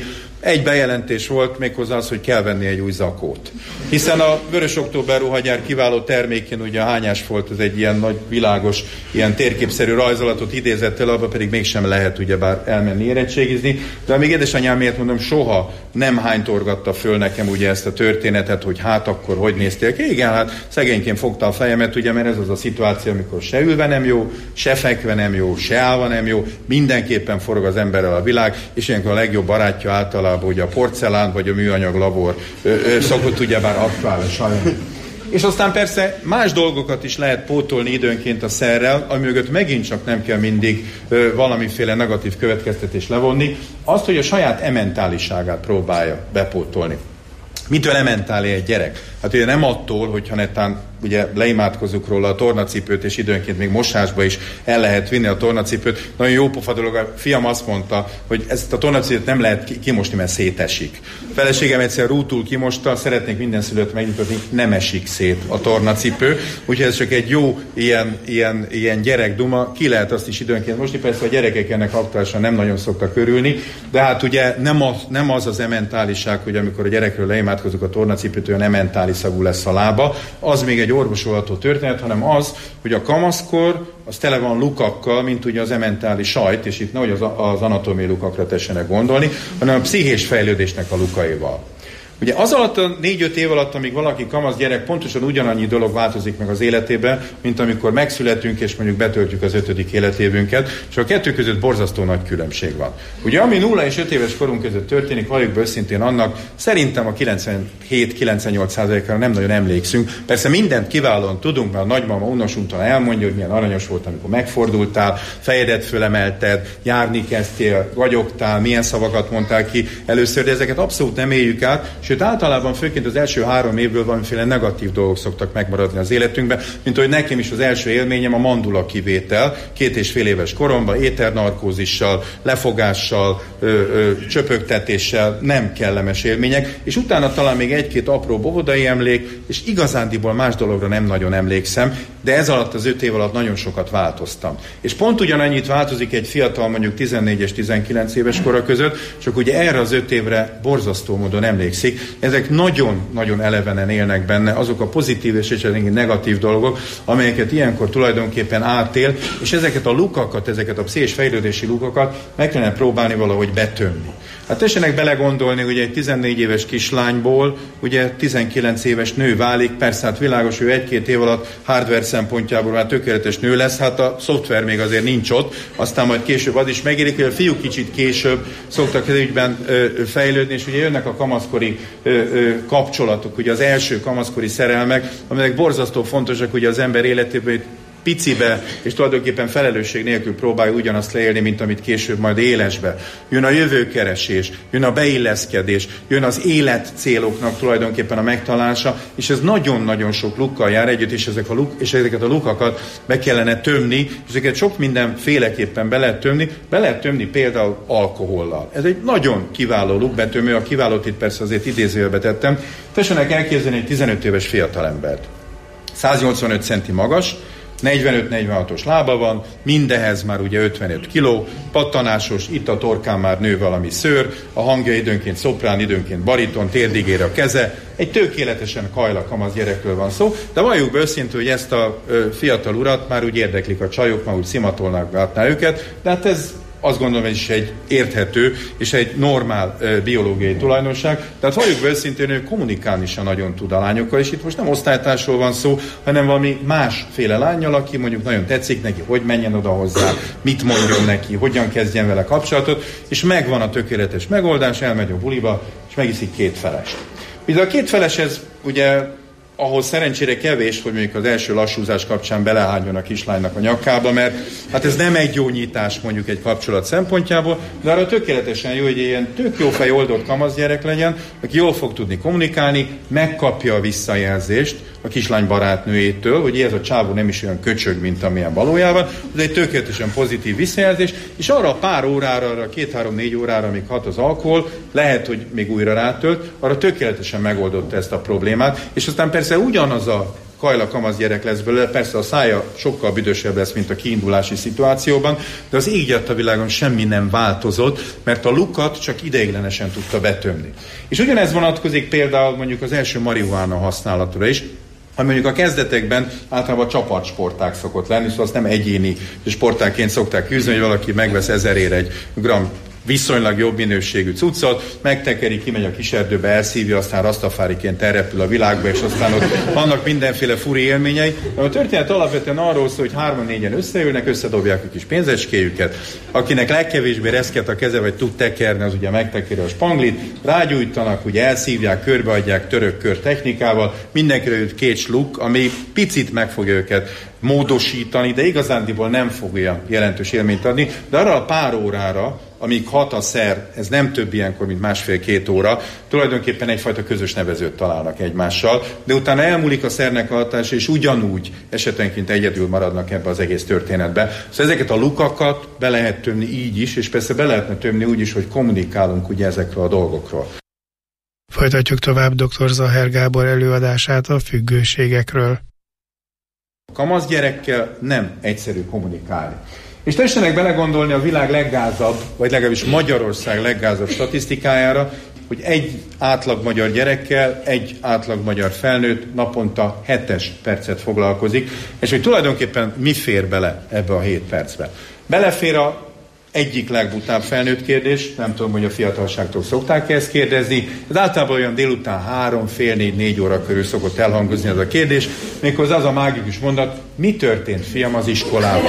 Egy bejelentés volt, méghozzá az, hogy kell venni egy új zakót. Hiszen a Vörös Október ruhagyár kiváló termékén ugye a hányásfolt, ez egy ilyen nagy, világos, ilyen térképszerű rajzolatot idézett el, abba pedig mégsem lehet ugyebár elmenni érettségizni. De még édesanyám miért mondom, soha nem hánytorgatta föl nekem ugye ezt a történetet, hogy hát akkor hogy néztél ki? Igen, hát szegényként fogta a fejemet, ugye, mert ez az a szituáció, amikor se ülve nem jó, se fekve nem jó, se állva nem jó, mindenképpen forog az emberrel a világ, és ilyenkor a legjobb barátja általában ugye a porcelán vagy a műanyag labor szokott ugyebár aktuális sajnos. És aztán persze más dolgokat is lehet pótolni időnként a szerrel, ami mögött megint csak nem kell mindig valamiféle negatív következtetés levonni, azt, hogy a saját ementáliságát próbálja bepótolni. Mitől ementálé egy gyerek? Hát ugye nem attól, hogyha netán ugye leimádkozunk róla a tornacipőt, és időnként még mosásba is el lehet vinni a tornacipőt. Nagyon jó pofa dolog, a fiam azt mondta, hogy ezt a tornacipőt nem lehet kimosni, mert szétesik. A feleségem egyszer rútul kimosta, szeretnék minden szülőt megnyitni, nem esik szét a tornacipő, úgyhogy ez csak egy jó ilyen gyerekduma, ki lehet azt is időnként mosni, persze a gyerekek ennek aktuálisan nem nagyon szoktak örülni, de hát ugye nem az ementáliság, hogy amikor a gyerekről leimádkozunk a tornacipőt, olyan ementális szagú lesz a lába, az még egy orvosolható történet, hanem az, hogy a kamaszkor az tele van lukakkal, mint ugye az ementális sajt, és itt nehogy az anatómiai lukakra tessenek gondolni, hanem a pszichés fejlődésnek a lukaival. Ugye az alatt a 4-5 év alatt, amíg valaki kamasz gyerek, pontosan ugyanannyi dolog változik meg az életében, mint amikor megszületünk, és mondjuk betöltjük az 5. életévünket, és a kettő között borzasztó nagy különbség van. Ugye ami 0 és 5 éves korunk között történik, valljuk be őszintén annak, szerintem a 97-98%-ra nem nagyon emlékszünk. Persze mindent kiválóan tudunk, mert a nagymama unosuntal elmondja, hogy milyen aranyos volt, amikor megfordultál, fejedet fölemelted, járni kezdtél, gagyogtál, milyen szavakat mondtál ki először, de ezeket abszolút nem éljük át. Sőt, általában főként az első 3 évből valamiféle negatív dolgok szoktak megmaradni az életünkben, mint hogy nekem is az első élményem a mandula kivétel, 2,5 éves koromban, éternarkózissal, lefogással, csöpögtetéssel, nem kellemes élmények, és utána talán még 1-2 apró óvodai emlék, és igazándiból más dologra nem nagyon emlékszem, de ez alatt az 5 év alatt nagyon sokat változtam. És pont ugyanannyit változik egy fiatal, mondjuk 14 és 19 éves kora között, csak ugye erre az 5 évre borzasztó módon emlékszik. Ezek nagyon-nagyon elevenen élnek benne, azok a pozitív és negatív dolgok, amelyeket ilyenkor tulajdonképpen átél, és ezeket a lukakat, ezeket a pszichés fejlődési lukakat meg kellene próbálni valahogy betömni. Hát tessenek belegondolni, hogy egy 14 éves kislányból ugye 19 éves nő válik, persze hát világos, hogy 1-2 év alatt hardware szempontjából már tökéletes nő lesz, hát a szoftver még azért nincs ott, aztán majd később az is megérik, hogy a fiúk kicsit később szoktak ez ügyben fejlődni, és ugye jönnek a kamaszkori kapcsolatok, ugye az első kamaszkori szerelmek, amelyek borzasztó fontosak ugye az ember életében, picibe, és tulajdonképpen felelősség nélkül próbálja ugyanazt leélni, mint amit később majd élesbe. Jön a jövőkeresés, jön a beilleszkedés, jön az életcéloknak tulajdonképpen a megtalálása, és ez nagyon-nagyon sok lukkal jár együtt, és ezeket a lukakat be kellene tömni, és ezeket sok mindenféleképpen be lehet tömni például alkohollal. Ez egy nagyon kiváló lukbetömő, a kiválót itt persze azért idézőjelbe tettem. Tessenek elképzelni egy 15 éves fiatalembert. 185 centi magas, 45-46-os lába van, mindehhez már ugye 55 kiló, pattanásos, itt a torkán már nő valami szőr, a hangja időnként szoprán, időnként bariton, térdigére a keze, egy tökéletesen kajla kamasz gyerekről van szó, de valljuk be őszintén, hogy ezt a fiatal urat már úgy érdeklik a csajok, már úgy szimatolnak látná őket, de hát ez azt gondolom, ez is egy érthető és egy normál biológiai tulajdonság. Tehát valljuk be őszintén, hogy kommunikálni sem nagyon tud a lányokkal, és itt most nem osztálytársról van szó, hanem valami másféle lánnyal, aki mondjuk nagyon tetszik neki, hogy menjen oda hozzá, mit mondjon neki, hogyan kezdjen vele kapcsolatot, és megvan a tökéletes megoldás, elmegy a buliba, és megiszik 2 felest. Ugye a 2 feles ez ugye ahhoz szerencsére kevés, hogy mondjuk az első lassúzás kapcsán belehányjon a kislánynak a nyakába, mert hát ez nem egy jó nyitás mondjuk egy kapcsolat szempontjából, de arra tökéletesen jó, hogy ilyen tök jó fej oldott kamasz gyerek legyen, aki jól fog tudni kommunikálni, megkapja a visszajelzést a kislány barátnőjétől, hogy ez a csávó nem is olyan köcsög, mint amilyen valójában, ez egy tökéletesen pozitív visszajelzés, és arra a pár órára, arra 2-3-4 órára, amíg hat az alkohol, lehet, hogy még újra rátölt, arra tökéletesen megoldotta ezt a problémát, és aztán persze ugyanaz a kajla kamasz gyerek lesz belőle, persze a szája sokkal büdösebb lesz, mint a kiindulási szituációban, de az ég a világon semmi nem változott, mert a lukat csak ideiglenesen tudta betömni. És ugyanez vonatkozik például mondjuk az első marihuána használatra is, ami mondjuk a kezdetekben általában csapatsportág szokott lenni, szóval azt nem egyéni sportágként szokták űzni, hogy valaki megvesz 1000-ért egy gram viszonylag jobb minőségű cuccot, megtekeri, kimegy a kiserdőbe, elszívja, aztán rastafáriként elrepül a világba, és aztán ott vannak mindenféle furi élményei. A történet alapvetően arról szól, hogy 3-4-en összeülnek, összedobják a kis pénzecskéjüket, akinek legkevésbé reszket a keze, vagy tud tekerni, az ugye megtekeri a spanglit, rágyújtanak, ugye elszívják, körbeadják török kör technikával, mindenkire jut 2 sluk, ami picit meg fogja őket módosítani, de igazándiból nem fogja jelentős élményt adni, de arra a pár órára, amíg hat a szer, ez nem több ilyenkor, mint 1,5-2 óra, tulajdonképpen egyfajta közös nevezőt találnak egymással, de utána elmúlik a szernek a hatása, és ugyanúgy esetenként egyedül maradnak ebbe az egész történetbe. Szóval ezeket a lukakat be lehet tömni így is, és persze be lehetne tömni úgy is, hogy kommunikálunk ugye ezekről a dolgokról. Folytatjuk tovább dr. Zaher Gábor előadását a függőségekről. A kamasz gyerekkel nem egyszerű kommunikálni. És tessenek belegondolni a világ leggázabb, vagy legalábbis Magyarország leggázabb statisztikájára, hogy egy átlag magyar gyerekkel egy átlag magyar felnőtt naponta 7 percet foglalkozik, és hogy tulajdonképpen mi fér bele ebbe a 7 percbe. Belefér a egyik legbutább felnőtt kérdés, nem tudom, hogy a fiatalságtól szokták ezt kérdezni, ez általában olyan délután 3, fél 4 óra körül szokott elhangozni ez a kérdés, méghozzá az a mágikus mondat, mi történt, fiam, az iskolában?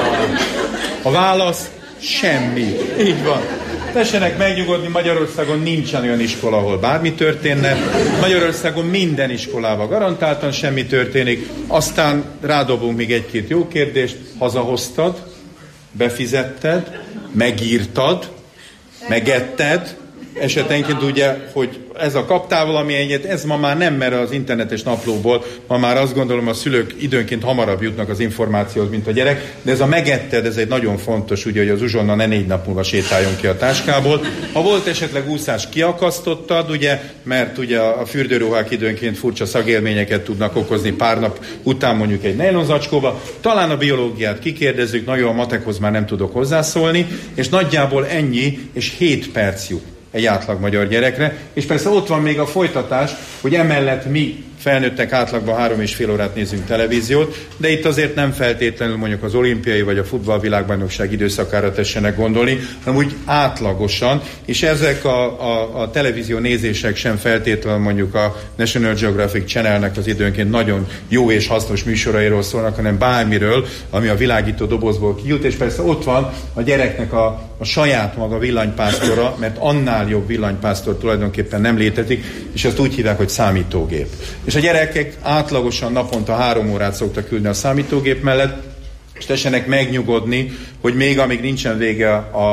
A válasz, semmi. Így van. Tessenek megnyugodni, Magyarországon nincsen olyan iskola, ahol bármi történne. Magyarországon minden iskolában garantáltan semmi történik. Aztán rádobunk még 1-2 jó kérdést. Hazahoztad, befizetted, megírtad, megetted, esetenként ugye, hogy ez a kaptál valami egyet, ez ma már nem, mert az internetes naplóból, ma már azt gondolom a szülők időnként hamarabb jutnak az információhoz, mint a gyerek, de ez a megetted, ez egy nagyon fontos, ugye, hogy az uzsonna ne 4 nap múlva sétáljon ki a táskából. Ha volt esetleg úszás, kiakasztottad, ugye, mert ugye a fürdőruhák időnként furcsa szagélményeket tudnak okozni pár nap után mondjuk egy nejlonzacskóba, talán a biológiát kikérdezzük, nagyon a matekhoz már nem tudok hozzászólni, és nagyjából ennyi, és 7 perc jut egy átlag magyar gyerekre, és persze ott van még a folytatás, hogy emellett mi felnőttek átlagban 3,5 órát nézünk televíziót, de itt azért nem feltétlenül mondjuk az olimpiai vagy a futballvilágbajnokság időszakára tessenek gondolni, hanem úgy átlagosan, és ezek a televízió nézések sem feltétlenül mondjuk a National Geographic Channelnek az időnként nagyon jó és hasznos műsorairól szólnak, hanem bármiről, ami a világító dobozból kijut, és persze ott van a gyereknek a saját maga villanypásztora, mert annál jobb villanypásztor tulajdonképpen nem létezik, és ezt úgy hívják, hogy számítógép. És a gyerekek átlagosan naponta 3 órát szoktak ülni a számítógép mellett, és tessenek megnyugodni, hogy még amíg nincsen vége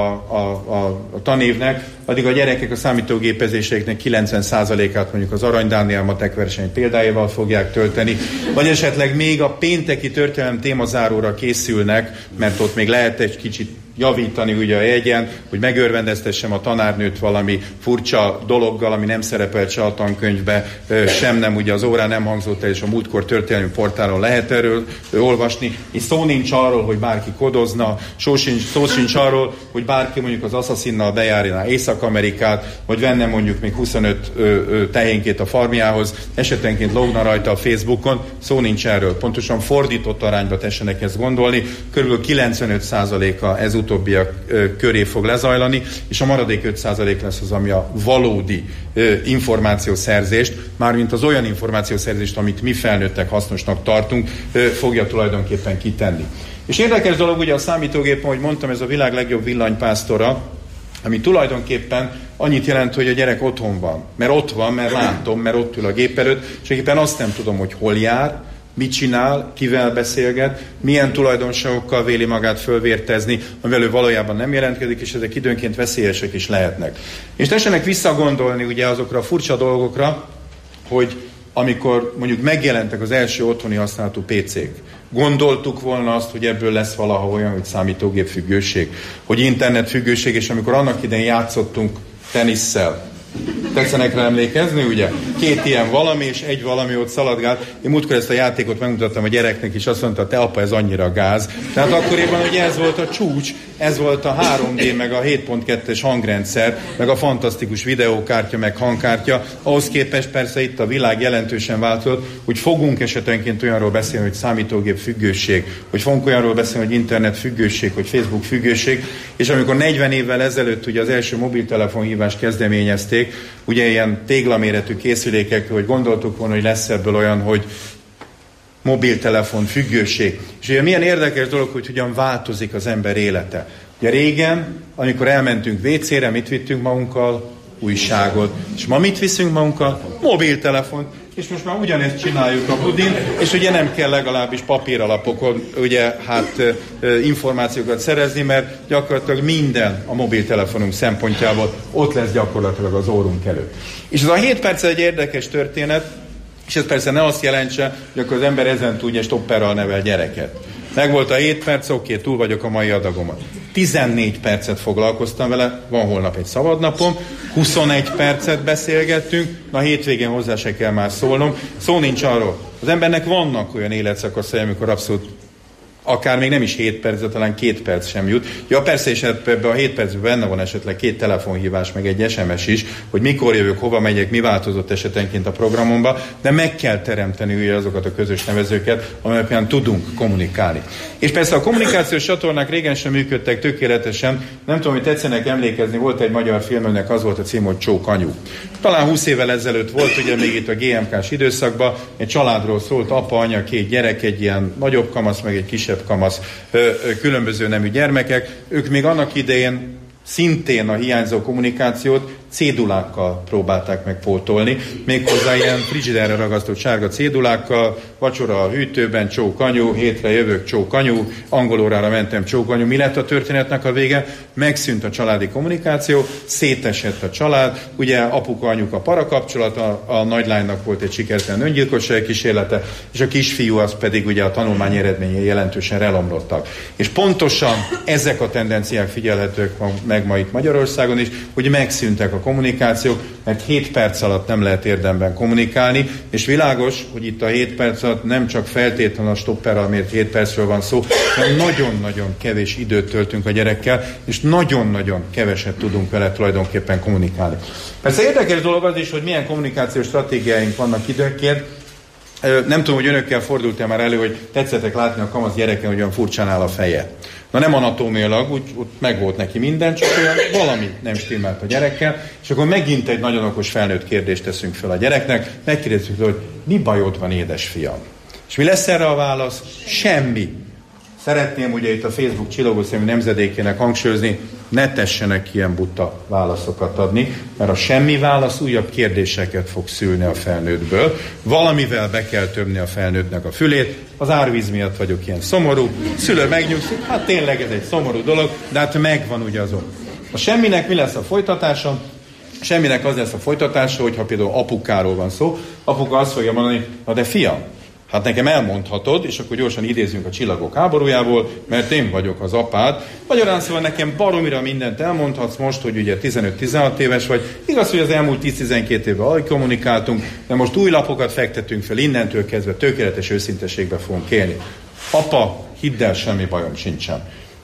a tanévnek, addig a gyerekek a számítógépezéseknek 90%-át mondjuk az Arany Dániel matek verseny példájával fogják tölteni, vagy esetleg még a pénteki történelem témazáróra készülnek, mert ott még lehet egy kicsit javítani ugye a jegyen, hogy megörvendeztessem a tanárnőt valami furcsa dologgal, ami nem szerepelt se a tankönyvbe, sem nem, ugye az órán nem hangzott el, és a múltkor történelmi portálon lehet erről olvasni, és szó nincs arról, hogy bárki kodozna, szó sincs arról, hogy bárki mondjuk az Assassinnal bejárná Észak-Amerikát, vagy venne mondjuk még 25 tehénkét a farmjához, esetenként lógna rajta a Facebookon, szó nincs erről. Pontosan fordított arányba tessenek ezt gondolni, körülbelül 95%-a ez utóbbiak köré fog lezajlani, és a maradék 5% lesz az, ami a valódi információszerzést, mármint az olyan információszerzést, amit mi felnőttek hasznosnak tartunk, fogja tulajdonképpen kitenni. És érdekes dolog, ugye a számítógép, ahogy mondtam, ez a világ legjobb villanypásztora, ami tulajdonképpen annyit jelent, hogy a gyerek otthon van. Mert ott van, mert látom, mert ott ül a gép előtt, és éppen azt nem tudom, hogy hol jár, mit csinál, kivel beszélget, milyen tulajdonságokkal véli magát fölvértezni, amivel ő valójában nem jelentkezik, és ezek időnként veszélyesek is lehetnek. És tessenek visszagondolni ugye azokra a furcsa dolgokra, hogy amikor mondjuk megjelentek az első otthoni használatú PC-k, gondoltuk volna azt, hogy ebből lesz valaha olyan, hogy számítógép függőség, hogy internet függőség, és amikor annak idején játszottunk tenisszel, Tetszenek rá emlékezni, ugye? 2 ilyen valami, és egy valami ott szaladgált. Én múltkor ezt a játékot megmutattam a gyereknek, és azt mondta, te apa, ez annyira gáz. Tehát akkoriban ugye ez volt a csúcs, ez volt a 3D, meg a 7.2-es hangrendszer, meg a fantasztikus videókártya, meg hangkártya. Ahhoz képest persze itt a világ jelentősen változott, hogy fogunk esetenként olyanról beszélni, hogy számítógép függőség, hogy fogunk olyanról beszélni, hogy internet függőség, hogy Facebook függőség, és amikor 40 évvel ezelőtt ugye az első mobiltelefonhívást kezdeményezték, ugye ilyen téglaméretű készülékek, hogy gondoltuk volna, hogy lesz ebből olyan, hogy mobiltelefon függőség. És ugye milyen érdekes dolog, hogy hogyan változik az ember élete. Ugye régen, amikor elmentünk WC-re, mit vittünk magunkkal? Újságot. És ma mit viszünk magunkkal? Mobiltelefon. És most már ugyanezt csináljuk a budin, és ugye nem kell legalábbis papíralapokon ugye információkat szerezni, mert gyakorlatilag minden a mobiltelefonunk szempontjából ott lesz gyakorlatilag az orrunk előtt. És ez a 7 perc egy érdekes történet, és ez persze ne azt jelentse, hogy akkor az ember ezen tudja stopperral nevel gyereket. Megvolt a 7 perc, oké, túl vagyok a mai adagomat. 14 percet foglalkoztam vele, van holnap egy szabadnapom, 21 percet beszélgettünk, na hétvégén hozzá se kell már szólnom. Szó nincs arról. Az embernek vannak olyan életszakaszai, amikor abszolút akár még nem is 7 perc, de talán 2 perc sem jut. Ja, persze, és ebben a 7 percben benne van esetleg 2 telefonhívás, meg egy SMS is, hogy mikor jövök, hova megyek, mi változott esetenként a programomban, de meg kell teremteni ugye azokat a közös nevezőket, amelyekben tudunk kommunikálni. És persze a kommunikációs csatornák régen sem működtek tökéletesen. Nem tudom, hogy tetszenek emlékezni, volt egy magyar film, aminek az volt a cím, hogy Csók anyu. Talán 20 évvel ezelőtt volt, ugye még itt a GMK-s időszakban, egy családról szólt, apa, anya, 2 gyerek, egy ilyen nagyobb kamasz, meg egy kisebb kamasz, különböző nemű gyermekek. Ők még annak idején szintén a hiányzó kommunikációt cédulákkal próbálták megpótolni, méghozzá ilyen frigiderre ragasztott sárga cédulákkal, vacsora a hűtőben, csók anyu, hétre jövök, csók anyu, angolórára mentem, csók anyu. Mi lett a történetnek a vége? Megszűnt a családi kommunikáció, szétesett a család, ugye apuka, anyuka parakapcsolata, a nagylánynak volt egy sikertelen öngyilkosság kísérlete, és a kisfiú az pedig ugye a tanulmány eredményei jelentősen relomlottak. És pontosan ezek a tendenciák figyelhetők meg ma itt Magyarországon is, hogy megszűntek a kommunikációk, mert 7 perc alatt nem lehet érdemben kommunikálni, és világos, hogy itt a 7 perc alatt nem csak feltétlenül a stopperral mért 7 percről van szó, hanem nagyon-nagyon kevés időt töltünk a gyerekkel, és nagyon-nagyon keveset tudunk vele tulajdonképpen kommunikálni. Persze érdekes dolog az is, hogy milyen kommunikációs stratégiáink vannak időnként. Nem tudom, hogy önökkel fordult-e már elő, hogy tetszettek látni a kamasz gyereken, hogy olyan furcsán áll a feje. Na nem anatómiailag, úgy meg volt neki minden, csak olyan valami nem stimmelt a gyerekkel, és akkor megint egy nagyon okos felnőtt kérdést teszünk fel a gyereknek, megkérdezzük, hogy mi bajod van, édesfiam? És mi lesz erre a válasz? Semmi. Szeretném ugye itt a Facebook csillogószemű nemzedékének hangsúlyozni, ne tessenek ilyen buta válaszokat adni, mert a semmi válasz újabb kérdéseket fog szülni a felnőttből. Valamivel be kell tömni a felnőttnek a fülét. Az árvíz miatt vagyok ilyen szomorú. Szülő megnyugszik, hát tényleg ez egy szomorú dolog, de hát megvan ugye azon. A semminek mi lesz a folytatása? Semminek az lesz a folytatása, hogyha például apukáról van szó. Apuka azt fogja mondani, na de fiam, hát nekem elmondhatod, és akkor gyorsan idézünk a Csillagok háborújából, mert én vagyok az apád. Magyarán szóval nekem baromira mindent elmondhatsz most, hogy ugye 15-16 éves vagy. Igaz, hogy az elmúlt 10-12 évben alig kommunikáltunk, de most új lapokat fektetünk fel, innentől kezdve tökéletes őszinteségbe fogunk élni. Apa, hidd el, semmi bajom sincsen.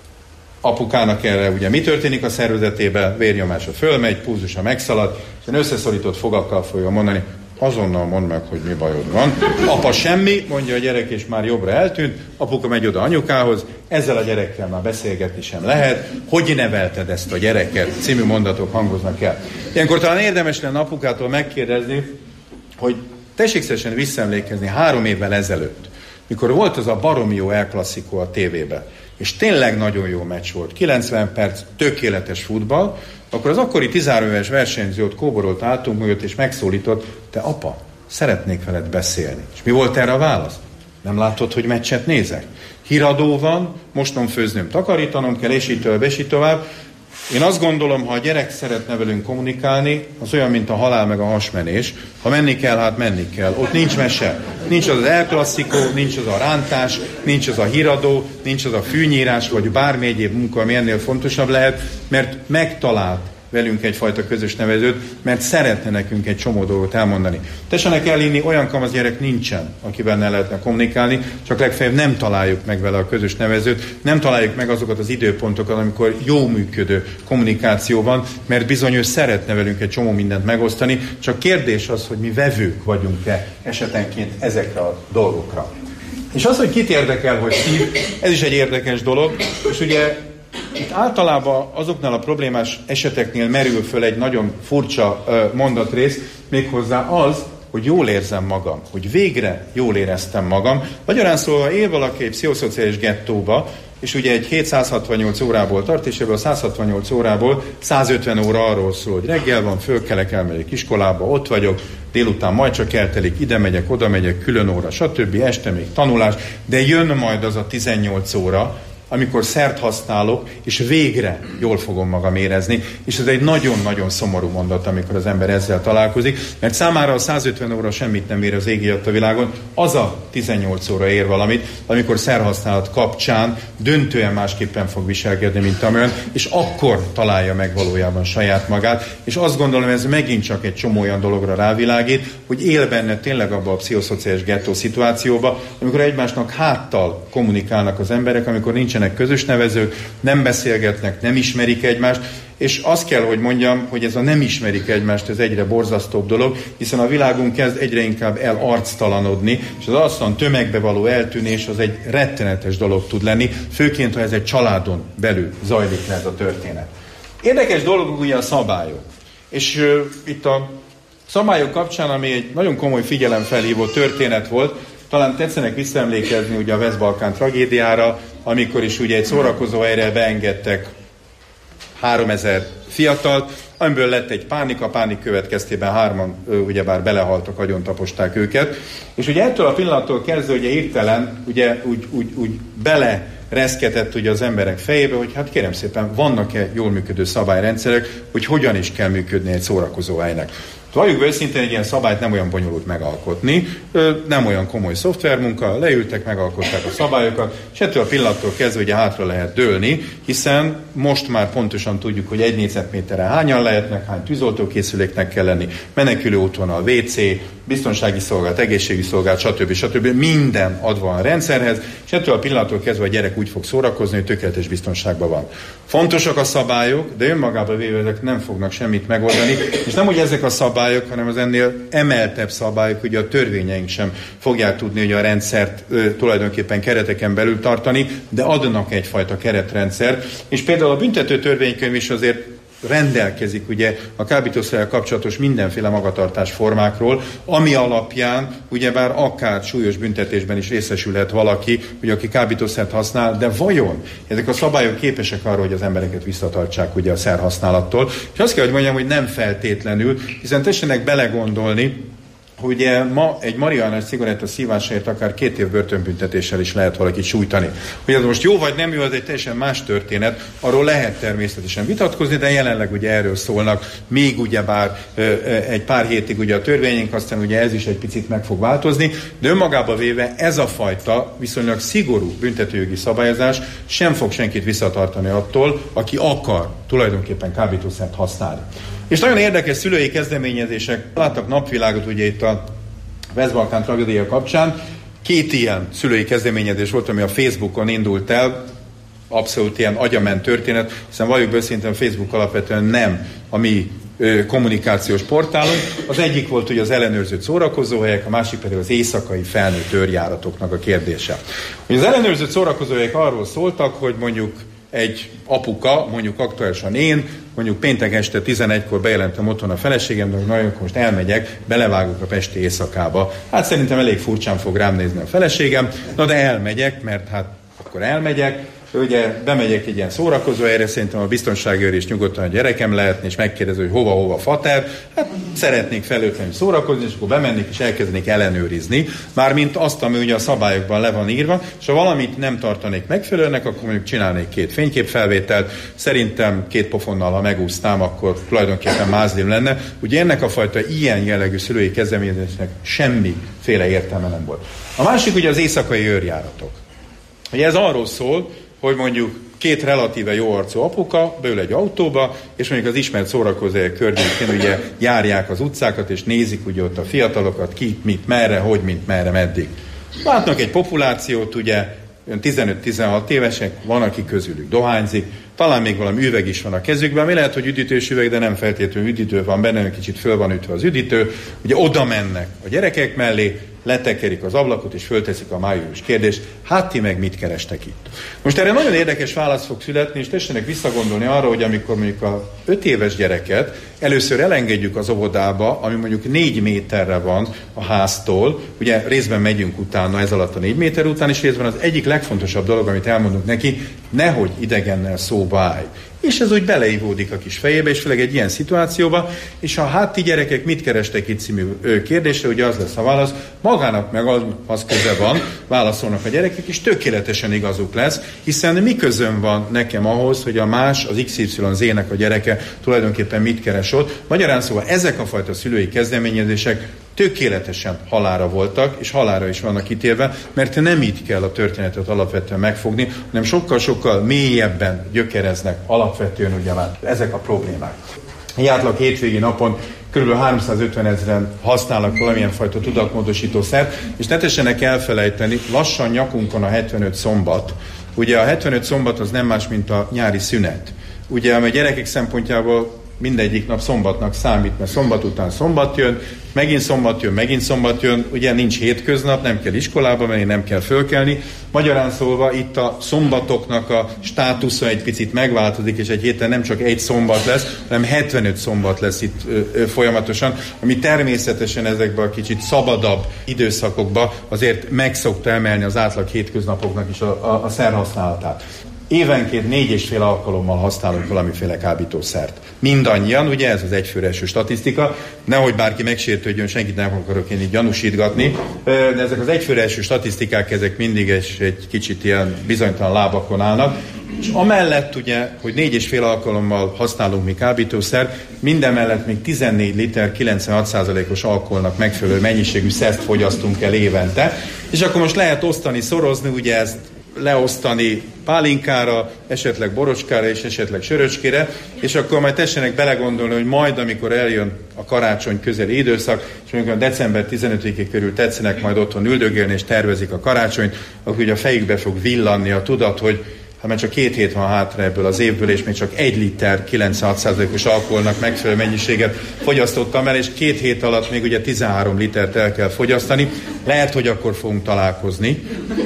Apukának erre ugye mi történik a szervezetében, vérnyomása fölmegy, pulzusa megszalad, és összeszorított fogakkal fogja mondani, azonnal mondd meg, hogy mi bajod van. Apa semmi, mondja a gyerek, és már jobbra eltűnt. Apuka megy oda anyukához, ezzel a gyerekkel már beszélgetni sem lehet. Hogy nevelted ezt a gyereket? Című mondatok hangoznak el. Ilyenkor talán érdemes lenne apukától megkérdezni, hogy tessék szívesen visszaemlékezni 3 évvel ezelőtt, mikor volt az a baromi jó El Clasico a tévében, és tényleg nagyon jó meccs volt, 90 perc, tökéletes futball, akkor az akkori 13 éves versenyzőt kóborolt áltunk mögött, és megszólított, te apa, szeretnék veled beszélni. És mi volt erre a válasz? Nem látod, hogy meccset nézek? Híradó van, mosnom, főznöm, takarítanom kell, és így tovább. Én azt gondolom, ha a gyerek szeretne velünk kommunikálni, az olyan, mint a halál meg a hasmenés. Ha menni kell, hát menni kell. Ott nincs mese. Nincs az El Clasico, nincs az a rántás, nincs az a híradó, nincs az a fűnyírás, vagy bármi egyéb munka, ami ennél fontosabb lehet, mert megtalált velünk egyfajta közös nevezőt, mert szeretne nekünk egy csomó dolgot elmondani. Tessenek elinni, olyan kamasz gyerek nincsen, akivel ne lehetne kommunikálni, csak legfeljebb nem találjuk meg vele a közös nevezőt, nem találjuk meg azokat az időpontokat, amikor jó működő kommunikáció van, mert bizony ő szeretne velünk egy csomó mindent megosztani, csak kérdés az, hogy mi vevők vagyunk-e esetenként ezekre a dolgokra. És az, hogy kit érdekel, hogy szív, ez is egy érdekes dolog, és ugye itt általában azoknál a problémás eseteknél merül föl egy nagyon furcsa mondatrész, méghozzá az, hogy jól érzem magam, hogy végre jól éreztem magam. Magyarán szólva él valaki egy pszichoszociális gettóba, és ugye egy 768 órából tart, és ebből a 168 órából 150 óra arról szól, hogy reggel van, fölkelek, elmegyek iskolába, ott vagyok, délután majd csak eltelik, ide megyek, oda megyek, külön óra, stb. Este még tanulás, de jön majd az a 18 óra, amikor szert használok, és végre jól fogom magam érezni. És ez egy nagyon-nagyon szomorú mondat, amikor az ember ezzel találkozik, mert számára a 150 óra semmit nem ér az ég alatt a világon, az a 18 óra ér valamit, amikor szerhasználat kapcsán döntően másképpen fog viselkedni, mint amilyen, és akkor találja meg valójában saját magát. És azt gondolom, ez megint csak egy csomó olyan dologra rávilágít, hogy él benne tényleg abba a pszichoszociális gettó szituációba, amikor egymásnak háttal kommunikálnak az emberek, amikor nincsenek közös nevezők, nem beszélgetnek, nem ismerik egymást, és azt kell, hogy mondjam, hogy ez a nem ismerik egymást, ez egyre borzasztóbb dolog, hiszen a világunk kezd egyre inkább elarctalanodni, és az arctalan tömegbe való eltűnés az egy rettenetes dolog tud lenni, főként, ha ez egy családon belül zajlik le ez a történet. Érdekes dolog ugye a szabályok. És itt a szabályok kapcsán, ami egy nagyon komoly figyelemfelhívó történet volt, talán tetszenek visszaemlékezni ugye a West-Balkán tragédiára, amikor is ugye egy szórakozóhelyre beengedtek 3000 fiatalt, amiből lett egy pánik, a pánik következtében 3-an ugyebár belehaltak, agyontaposták őket. És ugye ettől a pillanattól kezdve ugye hirtelen ugye úgy belereszketett ugye az emberek fejébe, hogy hát kérem szépen, vannak-e jól működő szabályrendszerek, hogy hogyan is kell működni egy szórakozóhelynek. Valljuk őszintén, egy ilyen szabályt nem olyan bonyolult megalkotni, nem olyan komoly szoftvermunka, leültek, megalkották a szabályokat, és ettől a pillanattól kezdve ugye hátra lehet dőlni, hiszen most már pontosan tudjuk, hogy 1 négyzetméterre hányan lehetnek, hány tűzoltókészüléknek kell lenni, menekülő útvonal, WC, biztonsági szolgálat, egészségügyi szolgálat, stb. Minden adva a rendszerhez, és ettől a pillanattól kezdve a gyerek úgy fog szórakozni, hogy tökéletes biztonságban van. Fontosak a szabályok, de önmagában véve ezek nem fognak semmit megoldani, és nem úgy ezek a szabályok, hanem az ennél emeltebb szabályok, ugye a törvényeink sem fogják tudni, hogy a rendszert tulajdonképpen kereteken belül tartani, de adnak egyfajta keretrendszer, és például a büntető törvénykönyv is azért rendelkezik ugye a kábítószerrel kapcsolatos mindenféle magatartás formákról, ami alapján ugyebár akár súlyos büntetésben is részesülhet valaki, ugye, aki kábítószert használ, de vajon ezek a szabályok képesek arra, hogy az embereket visszatartsák ugye a szerhasználattól? És azt kell, hogy mondjam, hogy nem feltétlenül, hiszen tessenek belegondolni, ugye ma egy marihuánás cigaretta szívásáért akár 2 év börtönbüntetéssel is lehet valakit sújtani. Hogy ez most jó vagy nem jó, az egy teljesen más történet, arról lehet természetesen vitatkozni, de jelenleg ugye erről szólnak, még ugyebár egy pár hétig ugye a törvényünk, aztán ugye ez is egy picit meg fog változni, de önmagába véve ez a fajta viszonylag szigorú büntetőjogi szabályozás sem fog senkit visszatartani attól, aki akar tulajdonképpen kábítószert használni. És nagyon érdekes szülői kezdeményezések láttak napvilágot ugye itt a West-Balkán tragédia kapcsán. 2 ilyen szülői kezdeményezés volt, ami a Facebookon indult el, abszolút ilyen agyament történet, hiszen valljuk őszintén, a Facebook alapvetően nem a mi kommunikációs portálunk. Az egyik volt ugye az ellenőrzött szórakozóhelyek, a másik pedig az éjszakai felnőtt őrjáratoknak a kérdése. Az ellenőrzött szórakozóhelyek arról szóltak, hogy mondjuk egy apuka, mondjuk aktuálisan én, mondjuk péntek este 11-kor bejelentem otthon a feleségem, de nagyon most elmegyek, belevágok a pesti éjszakába. Hát szerintem elég furcsán fog rám nézni a feleségem, na de elmegyek, mert hát akkor elmegyek, ugye bemegyek egy ilyen szórakozóhelyre, szerintem a biztonságőr is nyugodtan a gyerekem lehetne, és megkérdezi, hogy hova fater, hát szeretnék felőtlenül szórakozni, és akkor bemennék, és elkezdenék ellenőrizni, mármint azt, ami ugye a szabályokban le van írva, és ha valamit nem tartanék megfelelőnek, akkor mondjuk csinálnék 2 fényképfelvételt, szerintem 2 pofonnal, ha megúsztám, akkor tulajdonképpen mázlim lenne. Ugye ennek a fajta ilyen jellegű szülői kezdeményezésnek semmiféle értelme nem volt. A másik ugye az éjszakai őrjáratok. Ugye ez arról szól, hogy mondjuk két relatíve jó arcú apuka beül egy autóba, és mondjuk az ismert szórakozóhelyek környékén ugye járják az utcákat, és nézik ugye ott a fiatalokat, ki, mit, merre, hogy, mint, merre, meddig. Látnak egy populációt, ugye 15-16 évesek, van, aki közülük dohányzik, talán még valami üveg is van a kezükben, ami lehet, hogy üdítős üveg, de nem feltétlenül üdítő van benne, kicsit föl van ütve az üdítő, ugye oda mennek a gyerekek mellé, letekerik az ablakot, és fölteszik a május kérdést, hát ti meg mit kerestek itt? Most erre nagyon érdekes válasz fog születni, és tessenek visszagondolni arra, hogy amikor mondjuk a 5 éves gyereket először elengedjük az óvodába, ami mondjuk 4 méterre van a háztól, ugye részben megyünk utána ez alatt a 4 méter után, és részben az egyik legfontosabb dolog, amit elmondunk neki, nehogy idegennel szóba állj. És ez úgy beleivódik a kis fejébe, és főleg egy ilyen szituációba, és a hát ti gyerekek mit kerestek itt című kérdésre, ugye az lesz a válasz, magának meg az köze van, válaszolnak a gyerekek, és tökéletesen igazuk lesz, hiszen mi közöm van nekem ahhoz, hogy a más, az XYZ-nek a gyereke tulajdonképpen mit keres ott. Magyarán szóval ezek a fajta szülői kezdeményezések tökéletesen halálra voltak, és halálra is vannak ítélve, mert nem így kell a történetet alapvetően megfogni, hanem sokkal-sokkal mélyebben gyökereznek alapvetően ugye már ezek a problémák. Egy átlag hétvégi napon kb. 350 000 használnak valamilyen fajta tudatmódosító szert, és ne tessenek elfelejteni, lassan nyakunkon a 75 szombat. Ugye a 75 szombat az nem más, mint a nyári szünet. Ugye a gyerekek szempontjából mindegyik nap szombatnak számít, mert szombat után szombat jön, megint szombat jön, ugye nincs hétköznap, nem kell iskolába menni, nem kell fölkelni. Magyarán szólva itt a szombatoknak a státusza egy picit megváltozik, és egy héten nem csak egy szombat lesz, hanem 75 szombat lesz itt folyamatosan, ami természetesen ezekben a kicsit szabadabb időszakokban azért meg szokta emelni az átlag hétköznapoknak is a szerhasználatát. Évenként 4,5 alkalommal használunk valamiféle kábítószert. Mindannyian, ugye ez az egyfőre eső statisztika, nehogy bárki megsértődjön, senkit nem akarok én így gyanúsítgatni, de ezek az egyfőre eső statisztikák, ezek mindig egy kicsit ilyen bizonytalan lábakon állnak, és amellett ugye, hogy 4,5 alkalommal használunk mi kábítószer, minden mellett még 14 liter 96%-os alkoholnak megfelelő mennyiségű szert fogyasztunk el évente, és akkor most lehet osztani, szorozni, ugye ezt leosztani pálinkára, esetleg borocskára és esetleg söröcskére, és akkor majd tessenek belegondolni, hogy majd, amikor eljön a karácsony közeli időszak, és amikor a december 15-ig körül tetszenek majd otthon üldögélni és tervezik a karácsonyt, akkor ugye a fejükbe fog villanni a tudat, hogy hát már csak 2 hét van hátra ebből az évből, és még csak 1 liter 96%-os alkoholnak megfelelő mennyiséget fogyasztottam el, és 2 hét alatt még ugye 13 litert el kell fogyasztani. Lehet, hogy akkor fogunk találkozni.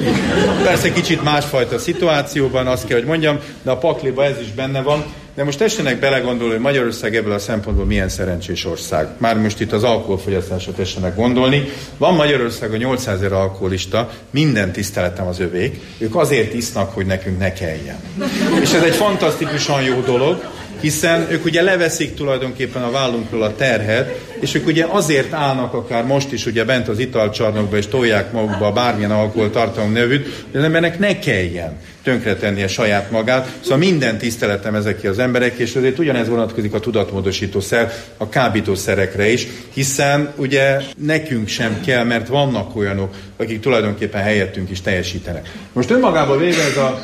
Persze kicsit másfajta szituációban, azt kell, hogy mondjam, de a pakliba ez is benne van. De most tessenek belegondolni, hogy Magyarország ebből a szempontból milyen szerencsés ország. Már most itt az alkoholfogyasztásra tessenek gondolni. Van Magyarországon 800 000 alkoholista, minden tiszteletem az övék. Ők azért isznak, hogy nekünk ne kelljen. És ez egy fantasztikusan jó dolog, hiszen ők ugye leveszik tulajdonképpen a vállunkról a terhet, és ők ugye azért állnak akár most is ugye bent az italcsarnokba, és tolják magukba bármilyen alkoholtartalom nevűt, hogy az embernek ne kelljen tönkretennie saját magát. Szóval minden tiszteletem ezekkel az emberek, és azért ugyanez vonatkozik a tudatmódosítószer, a kábítószerekre is, hiszen ugye nekünk sem kell, mert vannak olyanok, akik tulajdonképpen helyettünk is teljesítenek. Most önmagában véve ez a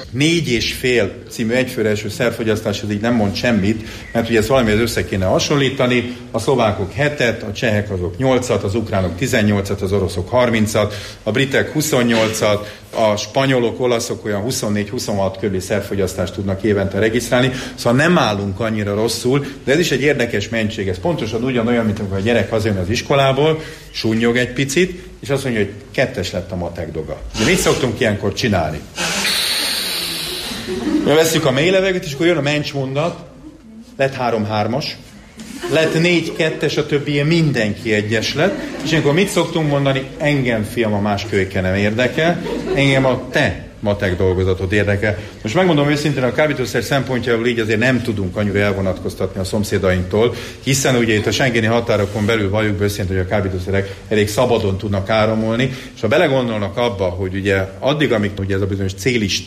4,5 című egyfőre eső szerfogyasztás, ez így nem mond semmit, mert ugye ezt valamihez össze kéne hasonlítani, a szlovákok 7-et, a csehek azok 8-at, az ukránok 18-at, az oroszok 30-at, a britek 28-at, a spanyolok, olaszok olyan 24-26 körüli szerfogyasztást tudnak évente regisztrálni, szóval nem állunk annyira rosszul, de ez is egy érdekes mentség. Ez pontosan ugyanolyan, mint amikor a gyerek hazajön az iskolából, sunnyog egy picit, és azt mondja, hogy 2 lett a matek doga. De mit szoktunk ilyenkor csinálni? Vesszük a mély levegőt, és akkor jön a mencsmondat, lett 3-3-as, lett 4-2-es, a többi ilyen mindenki 1-es lett, és akkor mit szoktunk mondani? Engem, fiam, a más kölyke nem érdekel, engem a te matek dolgozatod érdekel. Most megmondom őszintén, a kábítószer szempontjából így azért nem tudunk annyira elvonatkoztatni a szomszédainktól, hiszen ugye itt a schengeni határokon belül valljuk be őszintén, hogy a kábítószerek elég szabadon tudnak áramolni, és ha belegondolnak abba, hogy ugye addig, amíg ugye ez a bizonyos célista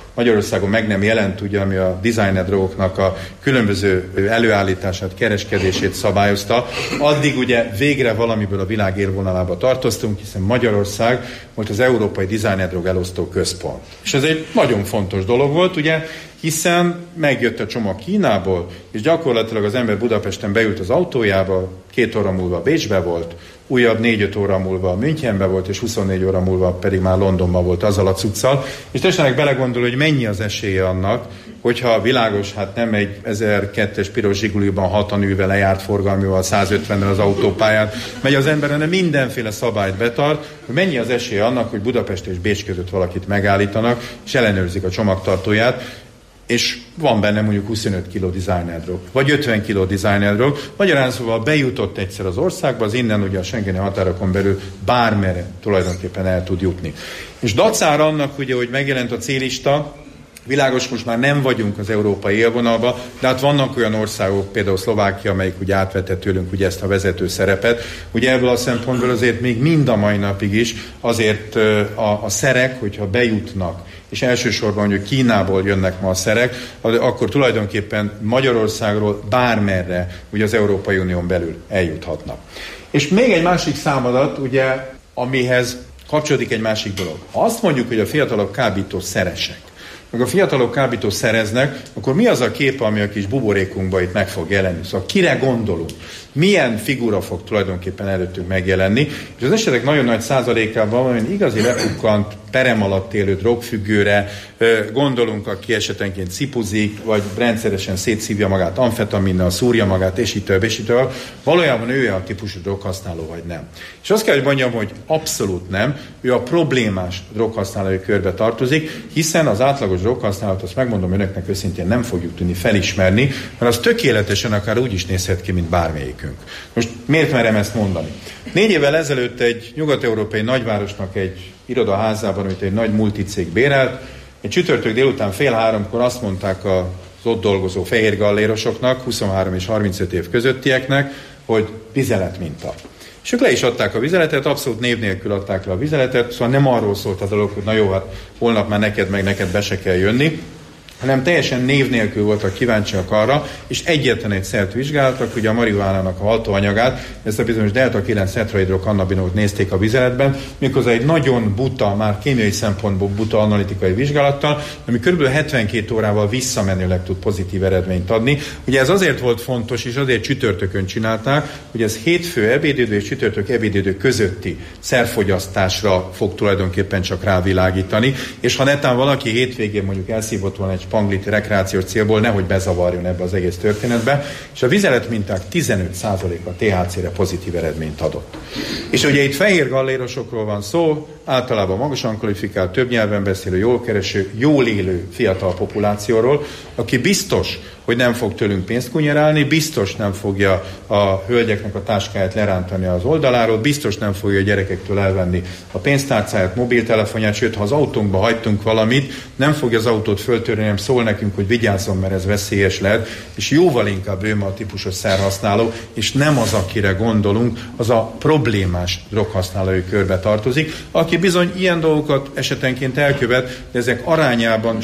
Magyarországon meg nem jelent, ugye, ami a designer drogoknak a különböző előállítását, kereskedését szabályozta, addig ugye végre valamiből a világ élvonalába tartoztunk, hiszen Magyarország volt az Európai Designer Drog Elosztó Központ. És ez egy nagyon fontos dolog volt, ugye, hiszen megjött a csomag Kínából, és gyakorlatilag az ember Budapesten beült az autójába, 2 óra múlva Bécsbe volt, újabb 4-5 óra múlva Münchenbe volt, és 24 óra múlva pedig már Londonban volt azzal a cuccal. És tessenek belegondolni, hogy mennyi az esélye annak, hogyha világos, hát nem egy 1002-es piros Zsiguliban 6 űve lejárt forgalmival 150-re az autópályán megy az ember, hanem mindenféle szabályt betart, hogy mennyi az esélye annak, hogy Budapest és Bécs között valakit megállítanak, és ellenőrzik a csomagtartóját, és van benne mondjuk 25 kg designer drog, vagy 50 kg designer drog. Magyarán szóval bejutott egyszer az országba, az innen ugye a schengeni határokon belül bármerre tulajdonképpen el tud jutni. És dacára annak ugye, hogy megjelent a célista, világos, most már nem vagyunk az európai élvonalban, de hát vannak olyan országok, például Szlovákia, amelyik ugye átvette tőlünk ugye ezt a vezető szerepet. Ugye ebből a szempontból azért még mind a mai napig is azért a szerek, hogyha bejutnak, és elsősorban, hogy Kínából jönnek ma a szerek, akkor tulajdonképpen Magyarországról bármerre ugye az Európai Unión belül eljuthatnak. És még egy másik számadat, ugye, amihez kapcsolódik egy másik dolog. Ha azt mondjuk, hogy a fiatalok kábítószeresek, meg a fiatalok kábítószereznek, akkor mi az a kép, ami a kis buborékunkban itt meg fog jelenni? Szóval kire gondolunk? Milyen figura fog tulajdonképpen előttünk megjelenni? És az esetek nagyon nagy százalékában olyan igazi lepukkant, perem alatt élő drogfüggőre gondolunk, aki esetenként cipuzik, vagy rendszeresen szétszívja magát amfetaminnal, szúrja magát, és így több, és így több. Valójában ő a típusú droghasználó, vagy nem. És azt kell, hogy mondjam, hogy abszolút nem. Ő a problémás droghasználói körbe tartozik, hiszen az átlagos droghasználat, azt megmondom önöknek őszintén, nem fogjuk tudni felismerni, mert az tökéletesen akár úgy is nézhet ki, mint bármelyikünk. Most miért merem ezt mondani? 4 évvel ezelőtt egy nyugat-európai nagyvárosnak egy irodaházában, amit egy nagy multicég bérelt, egy csütörtök délután 2:30 azt mondták az ott dolgozó fehér gallérosoknak, 23 és 35 év közöttieknek, hogy vizeletminta. És ők le is adták a vizeletet, abszolút név nélkül adták le a vizeletet, szóval nem arról szólt a dolog, hogy na jó, hát holnap már neked be se kell jönni, hanem teljesen név nélkül voltak kíváncsiak arra, és egyetlen egy szert vizsgáltak, ugye a marihuánának a hatóanyagát, ezt a bizonyos delta-9 tetrahidrokannabinót nézték a vizeletben, méghozzá egy nagyon buta, már kémiai szempontból buta analitikai vizsgálattal, ami kb. 72 órával visszamenőleg tud pozitív eredményt adni. Ugye ez azért volt fontos, és azért csütörtökön csinálták, hogy ez hétfő ebédidő és csütörtök ebédidő közötti szerfogyasztásra fog tulajdonképpen csak rávilágítani, és ha netán valaki hétvégén mondjuk elszívott volna egy spanglit rekreációs célból, nehogy bezavarjon ebbe az egész történetbe, és a vizeletminták 15%-a THC-re pozitív eredményt adott. És ugye itt fehér gallérosokról van szó, általában magasan kvalifikált, több nyelven beszélő, jól kereső, jól élő fiatal populációról, aki biztos, hogy nem fog tőlünk pénzt kunyerálni, biztos nem fogja a hölgyeknek a táskáját lerántani az oldaláról, biztos nem fogja a gyerekektől elvenni a pénztárcáját, mobiltelefonját, sőt, ha az autónkba hagytunk valamit, nem fogja az autót föltörni, hanem szól nekünk, hogy vigyázzon, mert ez veszélyes lehet, és jóval inkább ő a típusos szerhasználó, és nem az, akire gondolunk, az a problémás droghasználói körbe tartozik, aki bizony ilyen dolgokat esetenként elkövet, de ezek arányában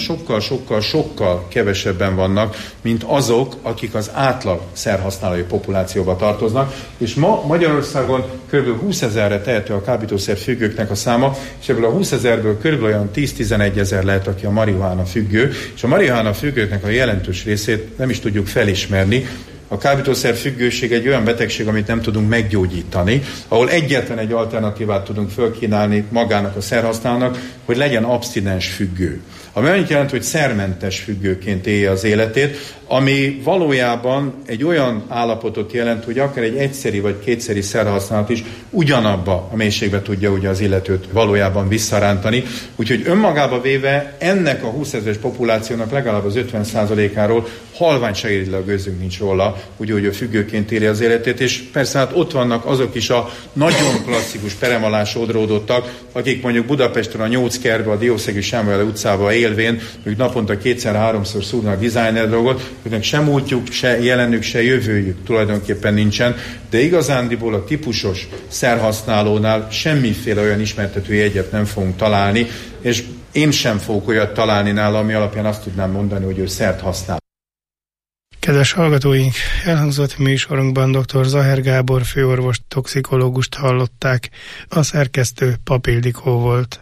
sokkal kevesebben vannak, mint azok, akik az átlag szerhasználói populációba tartoznak, és ma Magyarországon kb. 20 000-re tehető a kábítószer függőknek a száma, és ebből a 20 000-ből kb. Olyan 10-11 000 lehet, aki a marihuána függő, és a marihuána függőknek a jelentős részét nem is tudjuk felismerni. A kábítószer függőség egy olyan betegség, amit nem tudunk meggyógyítani, ahol egyetlen egy alternatívát tudunk fölkínálni magának a szerhasználónak, hogy legyen abszinens függő. Ami annyit jelent, hogy szermentes függőként élje az életét, ami valójában egy olyan állapotot jelent, hogy akár egy egyszeri vagy kétszeri szerhasználat is ugyanabba a mélységbe tudja ugye az illetőt valójában visszarántani. Úgyhogy önmagába véve ennek a 20 000-es populációnak legalább az 50%-áról halványsegédileg gőzünk nincs róla, úgy, hogy a függőként éli az életét, és persze hát ott vannak azok is a nagyon klasszikus perem alá sodródottak, akik mondjuk Budapesten a Nyóckerbe, a Diószegi Sámuel utcába élvén, hogy naponta 2-3-szor szúrnak designer drogot, őknek sem múltjuk, se jelenük, se jövőjük tulajdonképpen nincsen, de igazándiból a típusos szerhasználónál semmiféle olyan ismertető jegyet nem fogunk találni, és Én sem fogok olyat találni nála, ami alapján azt tudnám mondani, hogy ő szert használ. Kedves hallgatóink, elhangzott műsorunkban dr. Zaher Gábor főorvos toxikológust hallották, a szerkesztő Pap Ildikó volt.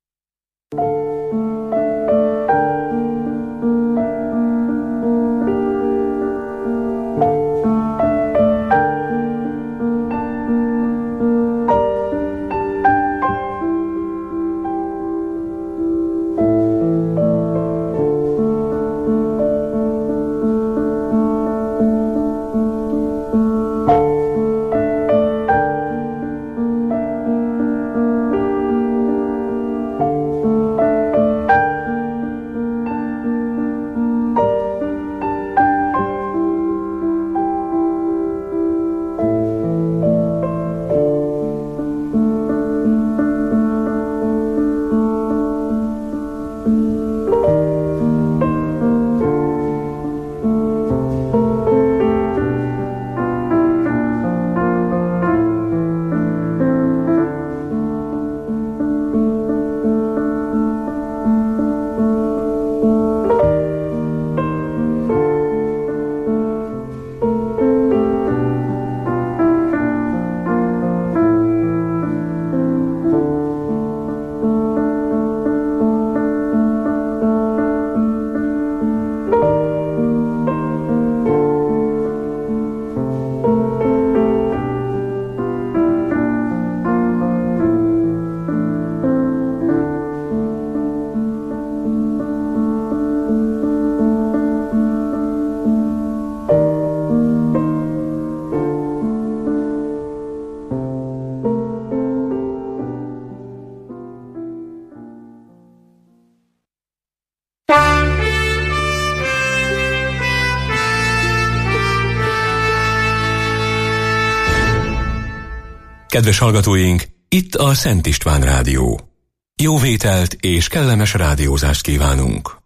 Kedves hallgatóink, itt a Szent István Rádió. Jó vételt és kellemes rádiózást kívánunk!